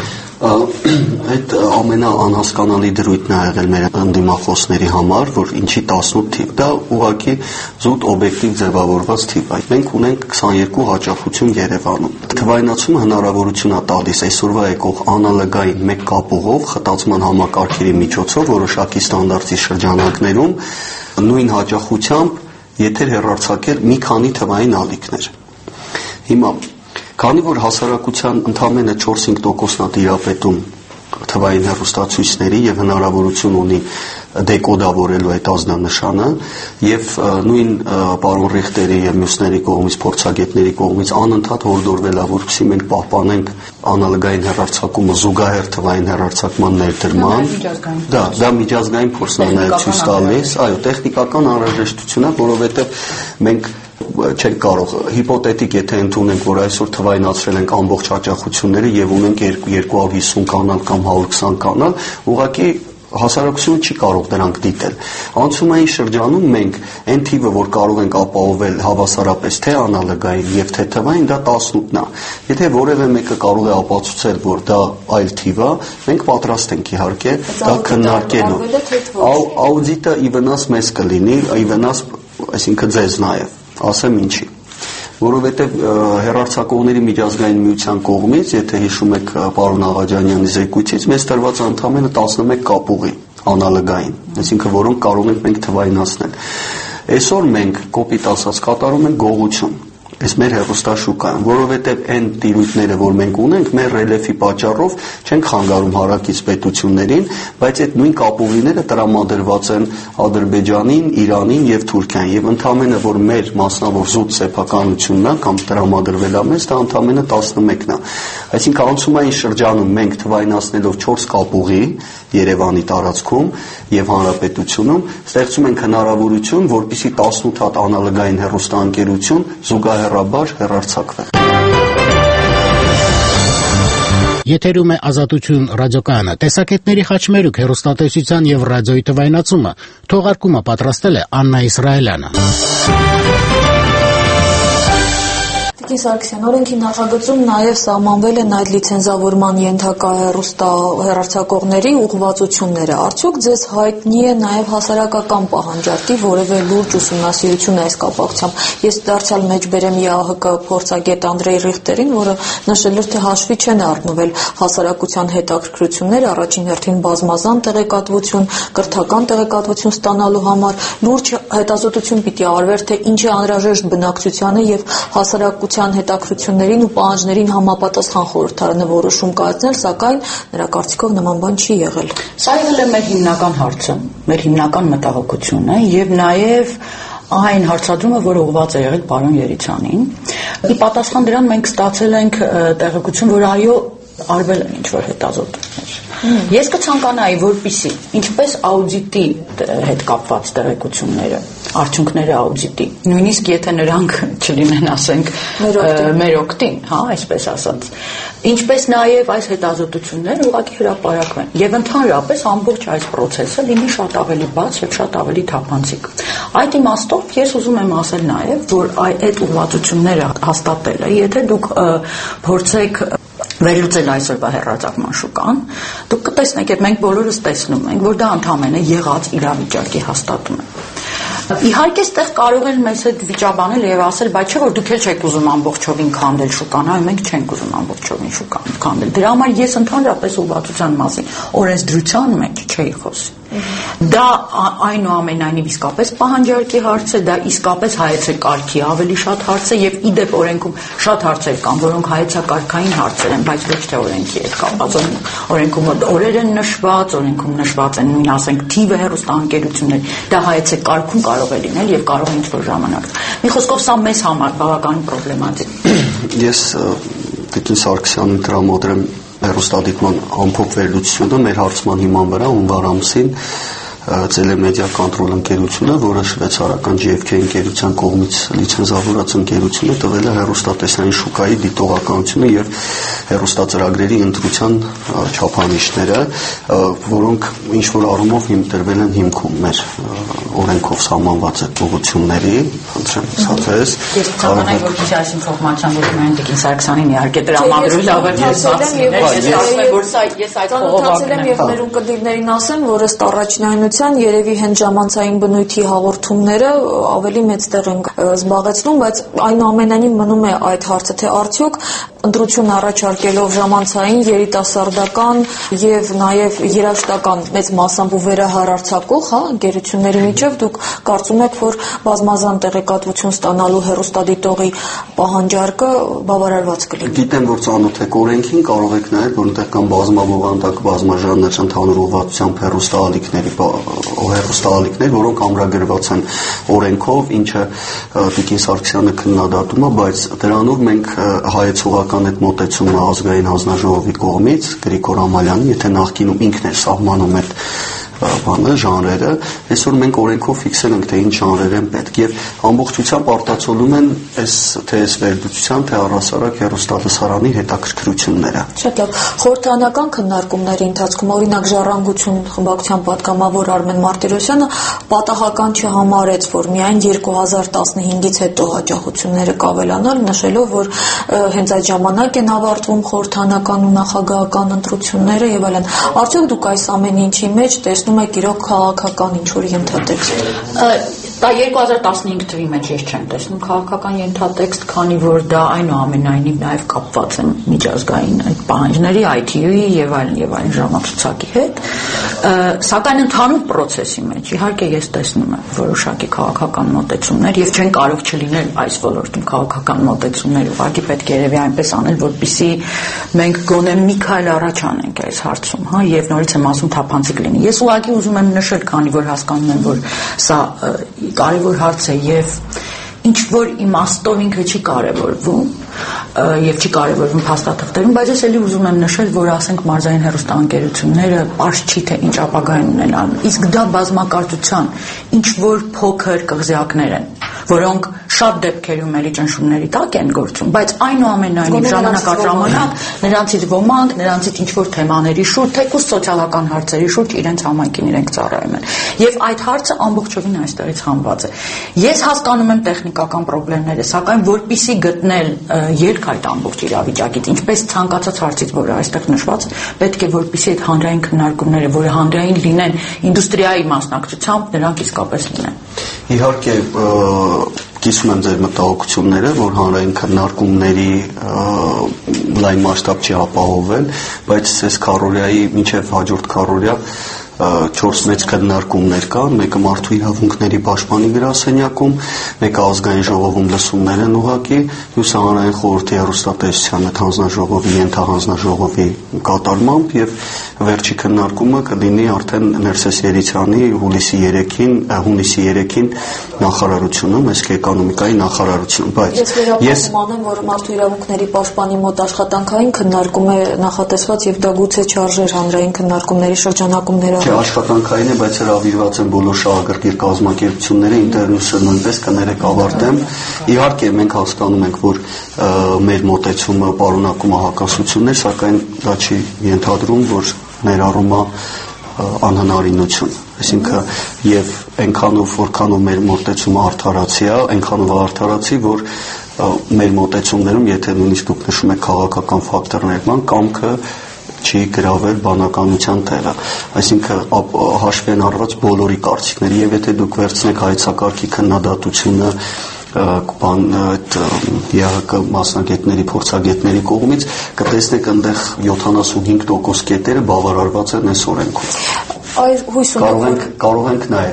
Այդ ամենաանհասկանալի դրույթն է եղել մեր ընդդիմախոսների համար, որ ինչի տասնութ թիվ, դա ուղղակի զուտ օբյեկտիվ ձևավորված թիվ է։ Մենք ունենք քսաներկու հաճախություն Երևանում։ Թվայնացումը հնարավորություն է տալիս այսօրվա եկող անալոգային մեկ կապուղով խտացման համակարգերի միջոցով որոշակի ստանդարտի շրջանակներում նույն հաճախությամբ եթեր հեռարձակել մի քանի թվային ալիքներ։ Հիմա քանի որ հասարակության ընդամենը չորս-հինգ տոկոսն է տիրապետում թվային հեռուստացույցների եւ հնարավորություն ունի դեկոդավորելու այդ ազդանշանը եւ նույն պարոն Ռիխտերի եւ մյուսների կողմից փորձագետների կողմից անընդհատ հորդորվել է, որպեսզի մենք պահպանենք անալոգային հեռարձակումը զուգահեռ թվային հեռարձակման ներդրման։ Դա դա միջազգային փորձն է նաեւ ցույց տալիս, այո, տեխնիկական անհրաժեշտություն է, որովհետեւ մենք չենք կարող հիպոթետիկ եթե ընդունենք, որ այսօր թվայնացրել ենք ամբողջ հաճախությունները եւ ունենք երկու հարյուր հիսուն կանալ կամ հարյուր քսան կանալ, ուղղակի հասարակությունը չի կարող դրանք դիտել։ Անցումային շրջանում մենք այն թիվը, որ կարող ենք ապահովել հավասարապես թե անալոգային եւ թե թվային, դա տասնութն է։ Եթե որևէ մեկը կարող է ապացուցել, որ դա այլ թիվ է, մենք պատրաստ ենք իհարկե դա քննարկելու։ Աուդիտը ի վնաս մեզ կլինի, ի վնաս, այսինքն ձեզ նաեւ, ասեմ ինչի։ Որովհետև հեռարձակողների միջազգային միության կողմից, եթե հիշում եք պարոն Աղաջանյանի զեկույցից, մեզ տրված ընդամենը տասնմեկ կապուղի անալոգային, այսինքն որոնք կարող ենք մենք թվայնացնել։ Այսօր մենք կոպիտ ասած կատարում ենք գողություն այս մեր հեռուստաշուկայում, որովհետև այն տիրույթները, որ մենք ունենք, մեր ռելիեֆի պատճառով չենք խանգարում հարակից պետություններին, բայց այդ նույն կապուղիները տրամադրված են Ադրբեջանին, Իրանին եւ Թուրքիային, եւ ընդամենը որ մեր մասնավոր զուտ սեփականությունն է կամ տրամադրվել է մեզ, դա ընդամենը տասնմեկն է։ Այսինքն անցումային շրջանում մենք թվայնացնելով չորս կապուղի Երևանի տարածքում եւ հանրապետությունում ստեղծում ենք հնարավորություն, որպեսզի տասնութ հատ անալոգային հեռուստաընկերություն զուգահեռաբար հեռարձակվեն։ Եթերում է Ազատություն ռադիոկայանը։ Տեսակետների խաչմերուկ հեռուստատեսության եւ ռադիոյի թվայնացումը թողարկումը պատրաստել է Աննա Իսրայելյանը։ Տիկին Սարգսյան, օրենքի նախագծում նաև սահմանվել են այդ լիցենզավորման ենթակա հեռուստա հեռարձակողների ուղղվածությունները։ Արդյոք ձեզ հայտնի է նաև հասարակական պահանջարկի որևէ լուրջ ուսումնասիրություն այս կապակցությամբ։ Ես դարձյալ մեջբերեմ ԵԱՀԿ փորձագետ Անդրեյ Ռիխտերին, որը նշել էր, թե հաշվի չեն առնվել հասարակության հետաքրքրությունները, առաջին հերթին բազմազան տեղեկատվություն, կրթական տեղեկատվություն ստանալու համար լուրջ հետազոտություն պիտի արվեր, թե ինչ է անհրաժեշտ բնակչությանը եւ հասարակության հետաքրքրություններին ու պահանջներին համապատասխան խորհրդարանը որոշում կայացնել, սակայն նրա կարծիքով նման բան չի եղել։ Սա եղել է մեր հիմնական հարցը, մեր հիմնական մտահոգությունը եւ նաեւ այն հարցադրումը, որ ուղղված է եղել պարոն Երիցյանին։ Ի պատասխան դրան մենք ստացել ենք տեղեկություն, որ այո, արվել են ինչ-որ հետազոտություններ։ Ես կցանկանայի, որպեսզի ինչպես աուդիտի հետ կապված տեղեկությունները, արդյունքները աուդիտի, նույնիսկ եթե նրանք չլինեն, ասենք, մեր օգտին, հա, այսպես ասած, ինչպես նաև այս հետազոտությունները ուղղակի հրապարակվեն եւ ընդհանրապես ամբողջ այս process-ը լինի շատ ավելի բաց եւ շատ ավելի թափանցիկ։ Այդ իմաստով ես ուզում եմ ասել նաև, որ այդ ուղղվածությունները հաստատելը, եթե դուք փորձեք վերլուծել այսօրվա հեռարձակման շուկան, դուք կտեսնեք, եւ մենք բոլորս տեսնում ենք, որ դա ընդհանրապես եղած իրավիճակի հաստատում է։ Իհարկե, այստեղ կարող են մեզ հետ վիճաբանել եւ ասել, բայց չէ՞ որ դուք էլ չեք ուզում ամբողջովին քանդել շուկան, այո, մենք չենք ուզում ամբողջովին շուկան քանդել։ Դրա համար ես ընդհանրապես ուղղվածության մասին օրենսդրության մեջ չէի խոսի։ Դա այնուամենայնիվ իսկապես պահանջարկի հարց է, դա իսկապես հայեցակարգի ավելի շատ հարց է եւ իդեպ օրենքում շատ հարցեր կան, որոնք հայեցակարգային հարցեր են, բայց ոչ թե օրենքի հետ կապված։ Օրենքում օրեր են նշված, օրենքում նշված են նույն, ասենք, թիվը հեռուստաընկերություններ, դա հայեցակարգում կարող է լինել եւ կարող է ինչ-որ ժամանակ։ Մի խոսքով սա մեզ համար բավականին պրոբլեմատիկ։ Ես Տիկին Սարգսյանին տրամադրեմ հեռուստադիտման ամփոփ վերլուծությունը մեր հարցման հիման վրա հունվար ամսին Տելեմեդիա կոնտրոլ ընկերությունը, որը շվեյցարական ջի էֆ քեյ ընկերության կողմից լիցենզավորած ընկերություն է, տվել է հեռուստատեսային շուկայի դիտողականությունը եւ հեռուստածրագրերի ընտրության չափանիշները, որոնք ինչ որ առումով հիմնադրվել են հիմքում մեր օրենքով սահմանված ուղղությունների, խնդրեմ ցածես։ Ես կարող եմ որպեսզի այս ինֆորմացիան որ միայն Տիկին Սարգսյանին իհարկե տրամադրել ավարտել ես այդ ծանոթացել եմ եւ մեր ունկնդիրներին ասեմ, որ ըստ առաջնայնության երևի հենց ժամանցային բնույթի հաղորդումները ավելի մեծ տեղ են զբաղեցնում, բայց այնուամենայնիվ մնում է այդ հարցը, թե արդյոք ընտրություն առաջարկելով ժամանցային, երիտասարդական եւ նաեւ երաժշտական մեծ մասամբ ու վերահարարցակող, հա, ընկերությունների միջև դուք կարծում եք, որ բազմազան տեղեկատվություն ստանալու հեռուստադիտողի պահանջարկը բավարարված կլինի։ Գիտեմ, որ ծանոթ եք օրենքին, կարող եք նայել, որ այնտեղ կան բազմաբովանդակ, բազմաժանր ընդհանուր ուղղվածությամբ հեռուստաալիքների հեռուստաալիքներ, որոնք ամրագրված են օրենքով, ինչը Տիկին Սարգսյանը քննադատում է, բայց դրանով մենք հայեցողական այդ մոտեցումը ազգային հանձնաժողովի կողմից Գրիգոր Ամալյանի, եթե նախկինում ինքն էր սահմանում այդ բանը, ժանրերը, այսօր մենք օրենքով ֆիքսել ենք, թե ինչ ժանրեր են պետք եւ ամբողջությամբ արտացոլում են այս թե այս վերլուծության, թե առհասարակ հեռուստատեսարանի հետաքրքրությունները։ Շատ լավ։ Խորհրդանական քննարկումների ընթացքում օրինակ Ժառանգություն խմբակցության պատգամավոր Արմեն Մարտիրոսյանը պատահական չհամարեց, որ միայն երկու հազար տասնհինգից հետո հաջողությունները կավելանալ, նշելով, որ հենց այդ ժամանակ են ավարտվում խորհրդանական ու նախագահական ընտրությունները եւ այլն։ Արդյոք դուք այս ամեն ինչի մեջ տեսնում եք իրոք քաղաքական ինչ-որ ենթատեքստ։ Դա երկու հազար տասնհինգ թվի մեջ ես չեմ տեսնում քաղաքական ենթատեքստ, քանի որ դա այնուամենայնիվ նաև կապված են միջազգային այդ պահանջների, այ թի յու-ի եւ այլն եւ այլն ժամացույցի հետ, սակայն ընդհանուր process-ի մեջ իհարկե ես տեսնում եմ որոշակի քաղաքական մոտեցումներ եւ չեն կարող չլինել այս ոլորտում քաղաքական մոտեցումներ, ուղղակի պետք է երևի այնպես անել, որպեսզի մենք գոնե մի քայլ առաջ անենք այս հարցում, հա, եւ նորից եմ ասում թափանցիկ լինի։ Ես ուղղակի ուզում եմ նշել, քանի որ հասկանում եմ, որ սա կարևոր հարց է եւ ինչ որ իմաստով ինքը չի կարևորվում եւ չի կարևորվում փաստաթղթերում, բայց ես էլի ուզում եմ նշել, որ ասենք մարզային հեռուստաընկերությունները պարզ չի թե ինչ ապագա ունենան, իսկ դա բազմակարծության ինչ որ փոքր կղզյակներ են, որոնք շատ դեպքերում էլի ճնշումների տակ են գործում, բայց այնուամենայնիվ ժամանակ առ ժամանակ նրանցից ոմանք, նրանցից ինչ որ թեմաների շուրջ, թեկուզ սոցիալական հարցերի շուրջ իրենց համայնքին իրենք ծառայում են։ Եվ այդ հարցը ամբողջովին այստեղից հանված է։ Ես հասկանում եմ տեխնիկական խնդիրները, սակայն որպիսի գտնել ելք այդ ամբողջ իրավիճակից, ինչպես ցանկացած հարցից, որը այստեղ նշված է, պետք է որպիսի այդ հանրային քննարկումները, որը հանրային լինեն ինդուստրիայի մասնակցությամբ, նրանք իսկապես լինեն։ Իհարկե կիսում եմ ձեր մտահոգությունները, որ հանրային քննարկումների լայն մասշտաբ չի ապահովել, բայց այս քառորյայի մինչև հաջորդ քառորյա չորս մեծ քննարկումներ կան, մեկը մարդու իրավունքների պաշտպանի գրասենյակում, մեկը ազգային ժողովում լսումներ են ուղղակի, մյուսը հանրային խորհրդի հեռուստատեսության հետ հանձնաժողովի ենթահանձնաժողովի կատարմամբ եւ վերջի քննարկումը կլինի արդեն Ներսես Երիցյանի հուլիսի երեքին, հունիսի երեքին նախարարությունում, այսինքն էկոնոմիկայի նախարարությունում, բայց ես վերապատում անեմ, որ մարդու իրավունքների պաշտպանի մոտ աշխատանքային քննարկում է նախատեսված եւ դա գուցե չարժեր հանրային քննարկումների շրջանակումները Չէ, աշխատանքային է, բայց հրավիրված են բոլոր շահագրգիռ կազմակերպությունները, ինտերնյուսը նույնպես կներեք ավարտեմ։ Իհարկե մենք հասկանում ենք, որ մեր մոտեցումը պարունակում է հակասություններ, սակայն դա չի ենթադրում, որ ներառում է անհնարինություն։ Այսինքն եւ այնքանով որքանով մեր մոտեցումը արդարացի է, այնքանով արդարացի, որ մեր մոտեցումներում, եթե նույնիսկ դուք նշում եք քաղաքական ֆակտորներ կան, կամքը չի գրավել բանականության տեղը, այսինքն հաշվի են առված բոլորի կարծիքները եւ եթե դուք վերցնեք հայեցակարգի քննադատությունը բան այդ ԵԱՀԿ մասնագետների, փորձագետների կողմից կտեսնեք այնտեղ յոթանասունհինգ տոկոս կետերը բավարարված են այս օրենքով։ Այ հույս ունեմ, կարող ենք կարող ենք նայել։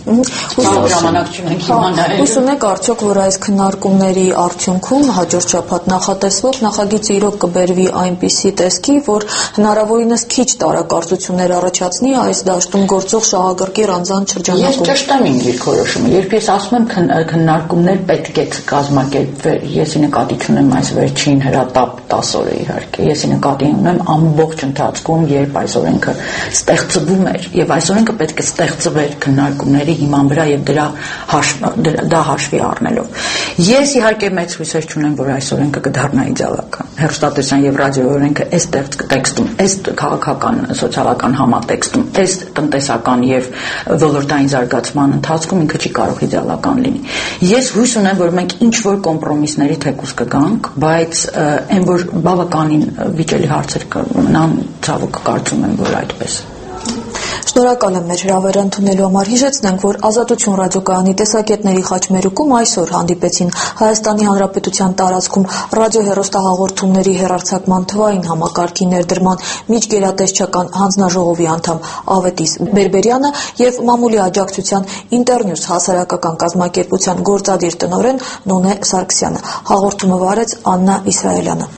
ժամանակ չունենք հիմա նայելու։ Հույս ունեք արդյոք, որ այս քննարկումների արդյունքում հաջորդ շաբաթ նախատեսվող նախագիծը իրոք կբերվի այնպիսի տեսքի, որ հնարավորինս քիչ տարակարծություններ առաջացնի այս դաշտում գործող շահագրգիռ անձանց շրջանակում։ Ես ճշտեմ իմ դիրքորոշումը, երբ ես ասում եմ քննարկումներ պետք է կազմակերպվեր, ես նկատի ունեմ այս վերջին հրատապ տասը օրը իհարկե, ես նկատի ունեմ ամբողջ ընթացքում, երբ այս օրենքը ստեղծվում էր, եւ այս օրենքը պետք է ստեղծվեր քննարկումների հիման վրա եւ դրա դա հաշվի առնելով։ Ես իհարկե մեծ հույսեր չունեմ, որ այս օրենքը կդառնա իդեալական։ Հեռուստատեսության եւ ռադիո օրենքը այս տեքստում, այս քաղաքական, սոցիալական համատեքստում, այս տնտեսական եւ ոլորտային զարգացման ընթացքում ինքը չի կարող իդեալական լինի։ Ես հույս ունեմ, որ մենք ինչ որ կոմպրոմիսների թեկուզ կգանք, բայց այն որ բավականին վիճելի հարցեր կմնան, ցավոք կարծում եմ, որ այդպես։ Շնորհակալ եմ մեր հրավերը ընդունելու համար։ Հիշեցնենք, որ Ազատություն ռադիոկայանի տեսակետների խաչմերուկում այսօր հանդիպեցին Հայաստանի Հանրապետության տարածքում ռադիոհեռուստահաղորդումների հեռարձակման թվային համակարգի ներդրման միջգերատեսչական հանձնաժողովի անդամ Ավետիս Բերբերյանը եւ մամուլի աջակցության Ինտերնյուս հասարակական կազմակերպության գործադիր տնօրեն Նոնե Սարգսյանը։ Հաղորդումը վարեց Աննա Իսրայելյանը։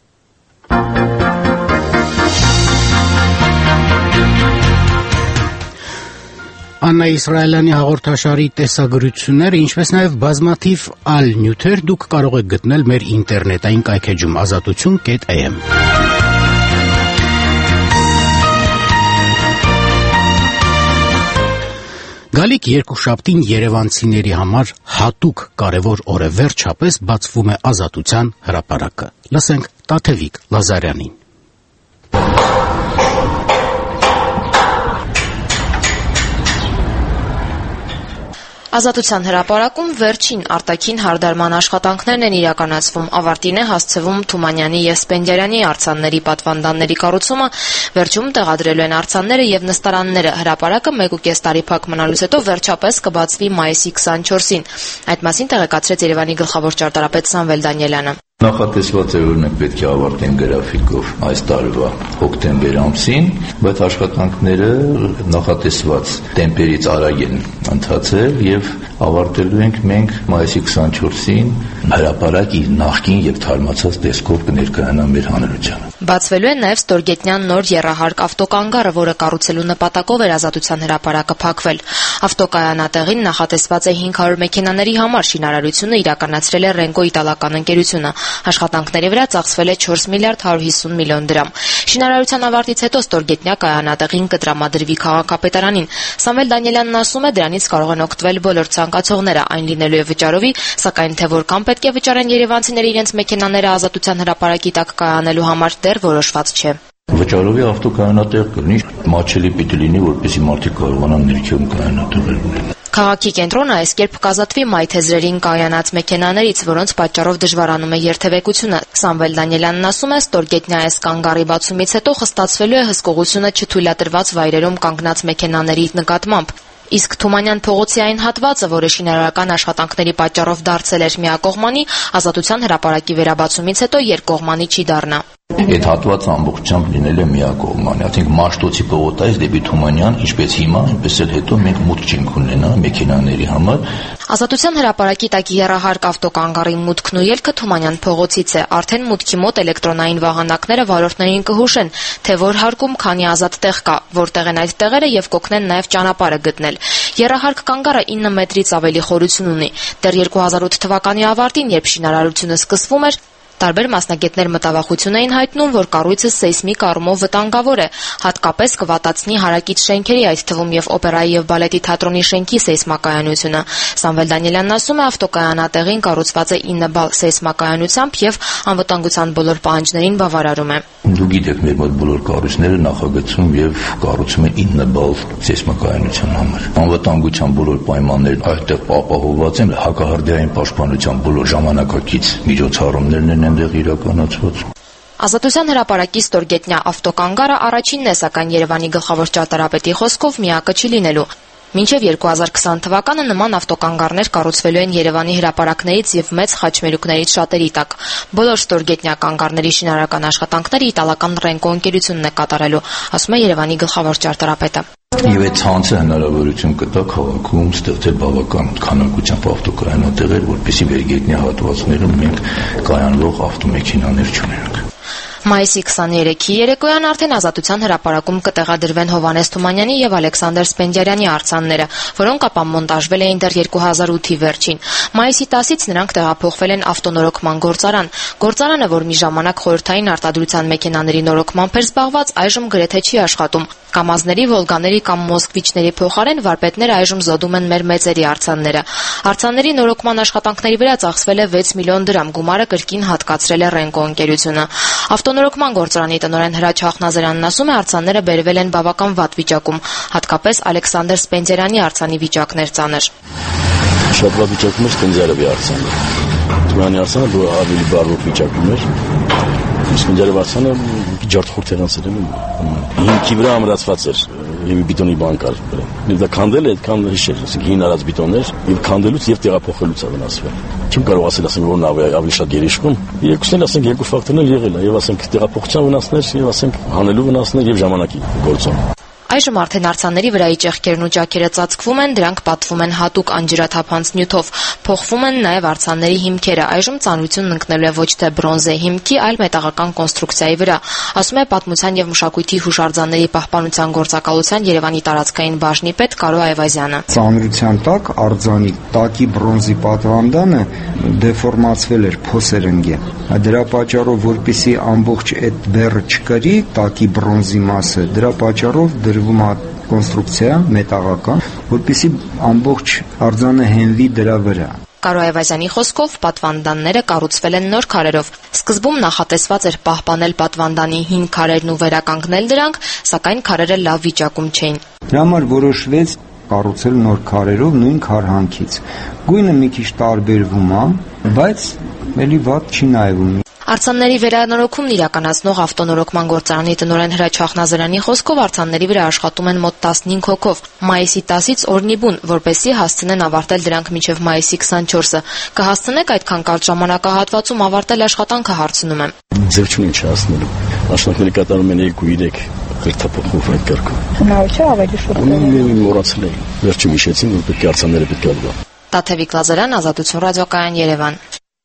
Աննա Իսրայելյանի հաղորդաշարի տեսագրությունները, ինչպես նաև բազմաթիվ այլ նյութեր դուք կարող եք գտնել մեր ինտերնետային կայքեջում ազատություն կետ է էմ։ Գալիք երկուշաբթին երևանցիների համար հատուկ կարևոր օր է, վերջապես բացվում է Ազատության հրապարակը։ Լսենք Տաթևիկ Լազարյանին։ Ազատության հրապարակում վերջին արտաքին հարդարման աշխատանքներն են իրականացվում, ավարտին է հասցվում Թումանյանի եւ Սպենդիարյանի արձանների պատվանդանների կառուցումը, վերջում տեղադրելու են արձանները եւ նստարանները։ Հրապարակը մեկ ու կես տարի փակ մնալուց հետո վերջապես կբացվի մայիսի քսաներկուսին։ Այդ մասին տեղեկացրեց Երևանի գլխավոր ճարտարապետ Սամվել Դանիելյանը։ Նախատեսված է օրինակ պետք է ավարտեն գրաֆիկով այս տարվա հոկտեմբեր ամսին, բայց աշխատանքները նախատեսված տեմպերից արագ են ընթացել եւ ավարտելու ենք մենք մայիսի քսաներկուսին հրապարակ իր նախկին եւ թարմացած տեսքով կներկայանա մեր հանրությանը։ Բացվելու է նաև Ստորգետնյան նոր եռահարկ ավտոկանգառը, որը կառուցելու նպատակով էր Ազատության հրապարակը փակվել։ Ավտոկայանատեղին նախատեսված է հինգ հարյուր մեքենաների համար, շինարարությունը իրականացրել է Ռենկո իտալական ընկերությունը։ Աշխատանքների վրա ծախսվել է չորս միլիարդ հարյուր հիսուն միլիոն դրամ։ Շինարարության ավարտից հետո Ստորգետնյա կայանատեղին կտրամադրվի քաղաքապետարանին։ Սամվել Դանիելյանն ասում է, դրանից կարող են օգտվել բոլոր ցանկացողները, այն լինելու է վճարովի, սակայն թե որքան պետք է վճարեն երևանցիները իրենց մեքենաները Ազատության հրապարակի տակ կայանելու համար դեռ որոշված չէ։ Վճարովի ավտոկայանատեղ կլինի, մատչելի պիտի լինի, որպեսզի մարդիկ կարողանան ներքևում կայանատեղել ունենալ։ Քաղաքի կենտրոնը այս կերպ կազատվի մայթեզրերին կայանած մեքենաներից, որոնց պատճառով դժվարանում է երթևեկությունը։ Սամվել Դանիելյանն ասում է, Ստորգետնյա այս կանգառի բացումից հետո խստացվելու է հսկողությունը չթույլատրված վայրերում կանգնած մեքենաների նկատմամբ։ Իսկ Թումանյան փողոցի այն հատվածը, որը շինարարական աշխատանքների պատճառով դարձել էր միակողմանի, Ազատության հրապարակի վերաբացումից հետո երկկողմանի չի դառնա։ Այդ հատվածը ամբողջությամբ լինել է միակողմանի, այսինքն Մաշտոցի պողոտայից դեպի Թումանյան, ինչպես հիմա, այնպես էլ հետո մենք մուտք չենք ունենա մեքենաների համար։ Ազատության հրապարակի տակ եռահարկ ավտոկանգառի մուտքն ու ելքը Թումանյան փողոցից է։ Արդեն մուտքի մոտ էլեկտրոնային վահանակները վարորդներին կհուշեն, թե որ հարկում քանի ազատ տեղ կա, որտեղ են այդ տեղերը եւ կօգնեն նաեւ ճանապարհը գտնել։ Եռահարկ կանգառը ինը մետրից ավելի խորություն ունի։ Դեռ երկու հազար ութ թվականի ավարտին, երբ շինարարությունը սկսվում էր, տարբեր մասնագետներ մտավախություն էին հայտնում, որ կառույցը սեյսմիկ առումով վտանգավոր է, հատկապես կվատացնի հարակից շենքերի, այդ թվում եւ օպերայի եւ բալետի թատրոնի շենքի սեյսմակայանությունը։ Սամվել Դանիելյանն ասում է, ավտոկայանատեղին կառուցված է ինը բալ սեյսմակայանությամբ եւ անվտանգության բոլոր պահանջներին բավարարում է։ Դուք գիտեք, մեր մոտ բոլոր կառույցները նախագծում եւ կառուցում են ինը բալ սեյսմակայանության համար։ Անվտանգության բոլոր պայմաններն այդտեղ ապահովված են, հակահարդային պաշտպանության բոլոր ժամանակակից միջոցառումներն են այնտեղ իրականացված։ Ազատության հրապարակի Ստորգետնյա ավտոկանգառը առաջինն է, սակայն Երևանի գլխավոր ճարտարապետի խոսքով միակը չի լինելու։ Մինչև երկու հազար քսան թվականը նման ավտոկանգառներ կառուցվելու են Երևանի հրապարակներից եւ մեծ խաչմերուկներից շատերի տակ։ Բոլոր Ստորգետնյա կանգառների շինարարական աշխատանքները իտալական Ռենկո ընկերությունն է կատարելու, ասում է Երևանի գլխավոր ճարտարապետը։ Եվ այդ ցանցը հնարավորություն կտա քաղաքում ստեղծել բավական քանակությամբ ավտոկայանատեղեր, որպեսզի վերգետնյա հատվածներում մենք կայանվող ավտոմեքենաներ չունենանք։ Մայիսի քսաներեքի երեկոյան արդեն Ազատության հրապարակում կտեղադրվեն Հովհաննես Թումանյանի եւ Ալեքսանդր Սպենդիարյանի արձանները, որոնք ապա մոնտաժվել էին դեռ երկու հազար ութի վերջին։ Մայիսի տասից նրանք տեղափոխվել են ավտոնորոգման գործարան։ Գործարանը, որ մի ժամանակ խորհրդային արտադրության մեքենաների նորոգմամբ էր զբաղված, այժմ գրեթե չի աշխատում։ Կամազների, Վոլգաների կամ Մոսկվիչների փոխարեն վարպետները այժմ զոդում են մեր մեծերի արձանները։ Արձանների նորոգման աշխատանքների վրա ծախսվել է վեց միլիոն դրամ, գումարը կրկին հատկացրել է Ռենկո ընկերությունը։ Ավտոնորոգման գործարանի տնօրեն Հրաչ Հախնազարյանն ասում է, արձանները բերվել են բավական վատ վիճակում, հատկապես Ալեքսանդր Սպենդիարյանի արձանի վիճակն էր ծանր։ Շատ վատ վիճակում էր Սպենդիարյանի արձանը։ Թումանյանի արձանը ավելի բարդ վիճակում էր։ Սպենդիարյանի արձանը ջարդխորթ եղանցել են։ Հիմքի վրա ամրացված էր, եւ բիտոնի բան կար վրա։ Եվ դա քանդել է, այդքան հիշեր, ասենք հին արած բիտոններ, եւ քանդելուց եւ տեղափոխելուց է վնասվել։ Չեմ կարող ասել, ասենք որն ավելի ավելի շատ գերիշխում։ Երկուսն էլ ասենք երկու ֆակտորն էլ եղել է, եւ ասենք տեղափոխության վնասներ, եւ ասենք հանելու վնասներ եւ ժամանակի գործոն։ Այժմ արդեն արձանների վրայի ճեղքերն ու ճաքերը ծածկվում են, դրանք պատվում են հատուկ անջրաթափանց նյութով, փոխվում են նաև արձանների հիմքերը, այժմ ծանրությունն ընկնելու է ոչ թե բրոնզե հիմքի, այլ մետաղական կոնստրուկցիայի վրա, ասում է Պատմության եւ մշակույթի հուշարձանների պահպանության գործակալության Երևանի տարածքային բաժնի պետ Կարո Այվազյանը։ Ծանրության տակ արձանի տակի բրոնզի պատվանդանը դեֆորմացվել էր, փոսեր ընկել։ Դրա պատճառով, որպեսզի ամբողջ այդ բեռը չկրի, տակի բրոնզի մասը, դրա պատճառով դրվում է կոնստրուկցիա մետաղական, որպեսզի ամբողջ արձանը հենվի դրա վրա։ Կարո Այվազյանի խոսքով պատվանդանները կառուցվել են նոր քարերով։ Սկզբում նախատեսված էր պահպանել պատվանդանի հին քարերն ու վերականգնել դրանք, սակայն քարերը լավ վիճակում չէին։ Դրա համար որոշվեց կառուցել նոր քարերով նույն քարհանքից։ Գույնը մի քիչ տարբերվում է, բայց էլի վատ չի նայվում։ Արձանների վերանորոգումն իրականացնող ավտոնորոգման գործարանի տնօրեն Հրաչ Հախնազարյանի խոսքով արձանների վրա աշխատում են մոտ տասնհինգ հոգով։ Մայիսի տասից օրն ի բուն, որպեսզի հասցնեն ավարտել դրանք մինչև մայիսի քսանչորսը։ Կհասցնեք այդքան կարճ ժամանակահատվածում ավարտել աշխատանքը, հարցնում եմ։ Ձեր չունի չհասնելու։ Աշխատանքները կատարում են երկու երեք հերթափոխով այդ կարգով։ Հնարավոր չէ ավելի շուտ։ Ունեն մոռացել են։ Վերջում հիշեցին, որ պետք է արձանները պետք է գա։ Տաթևիկ Լազարյան, Ազատություն ռադիոկայան, Երևան։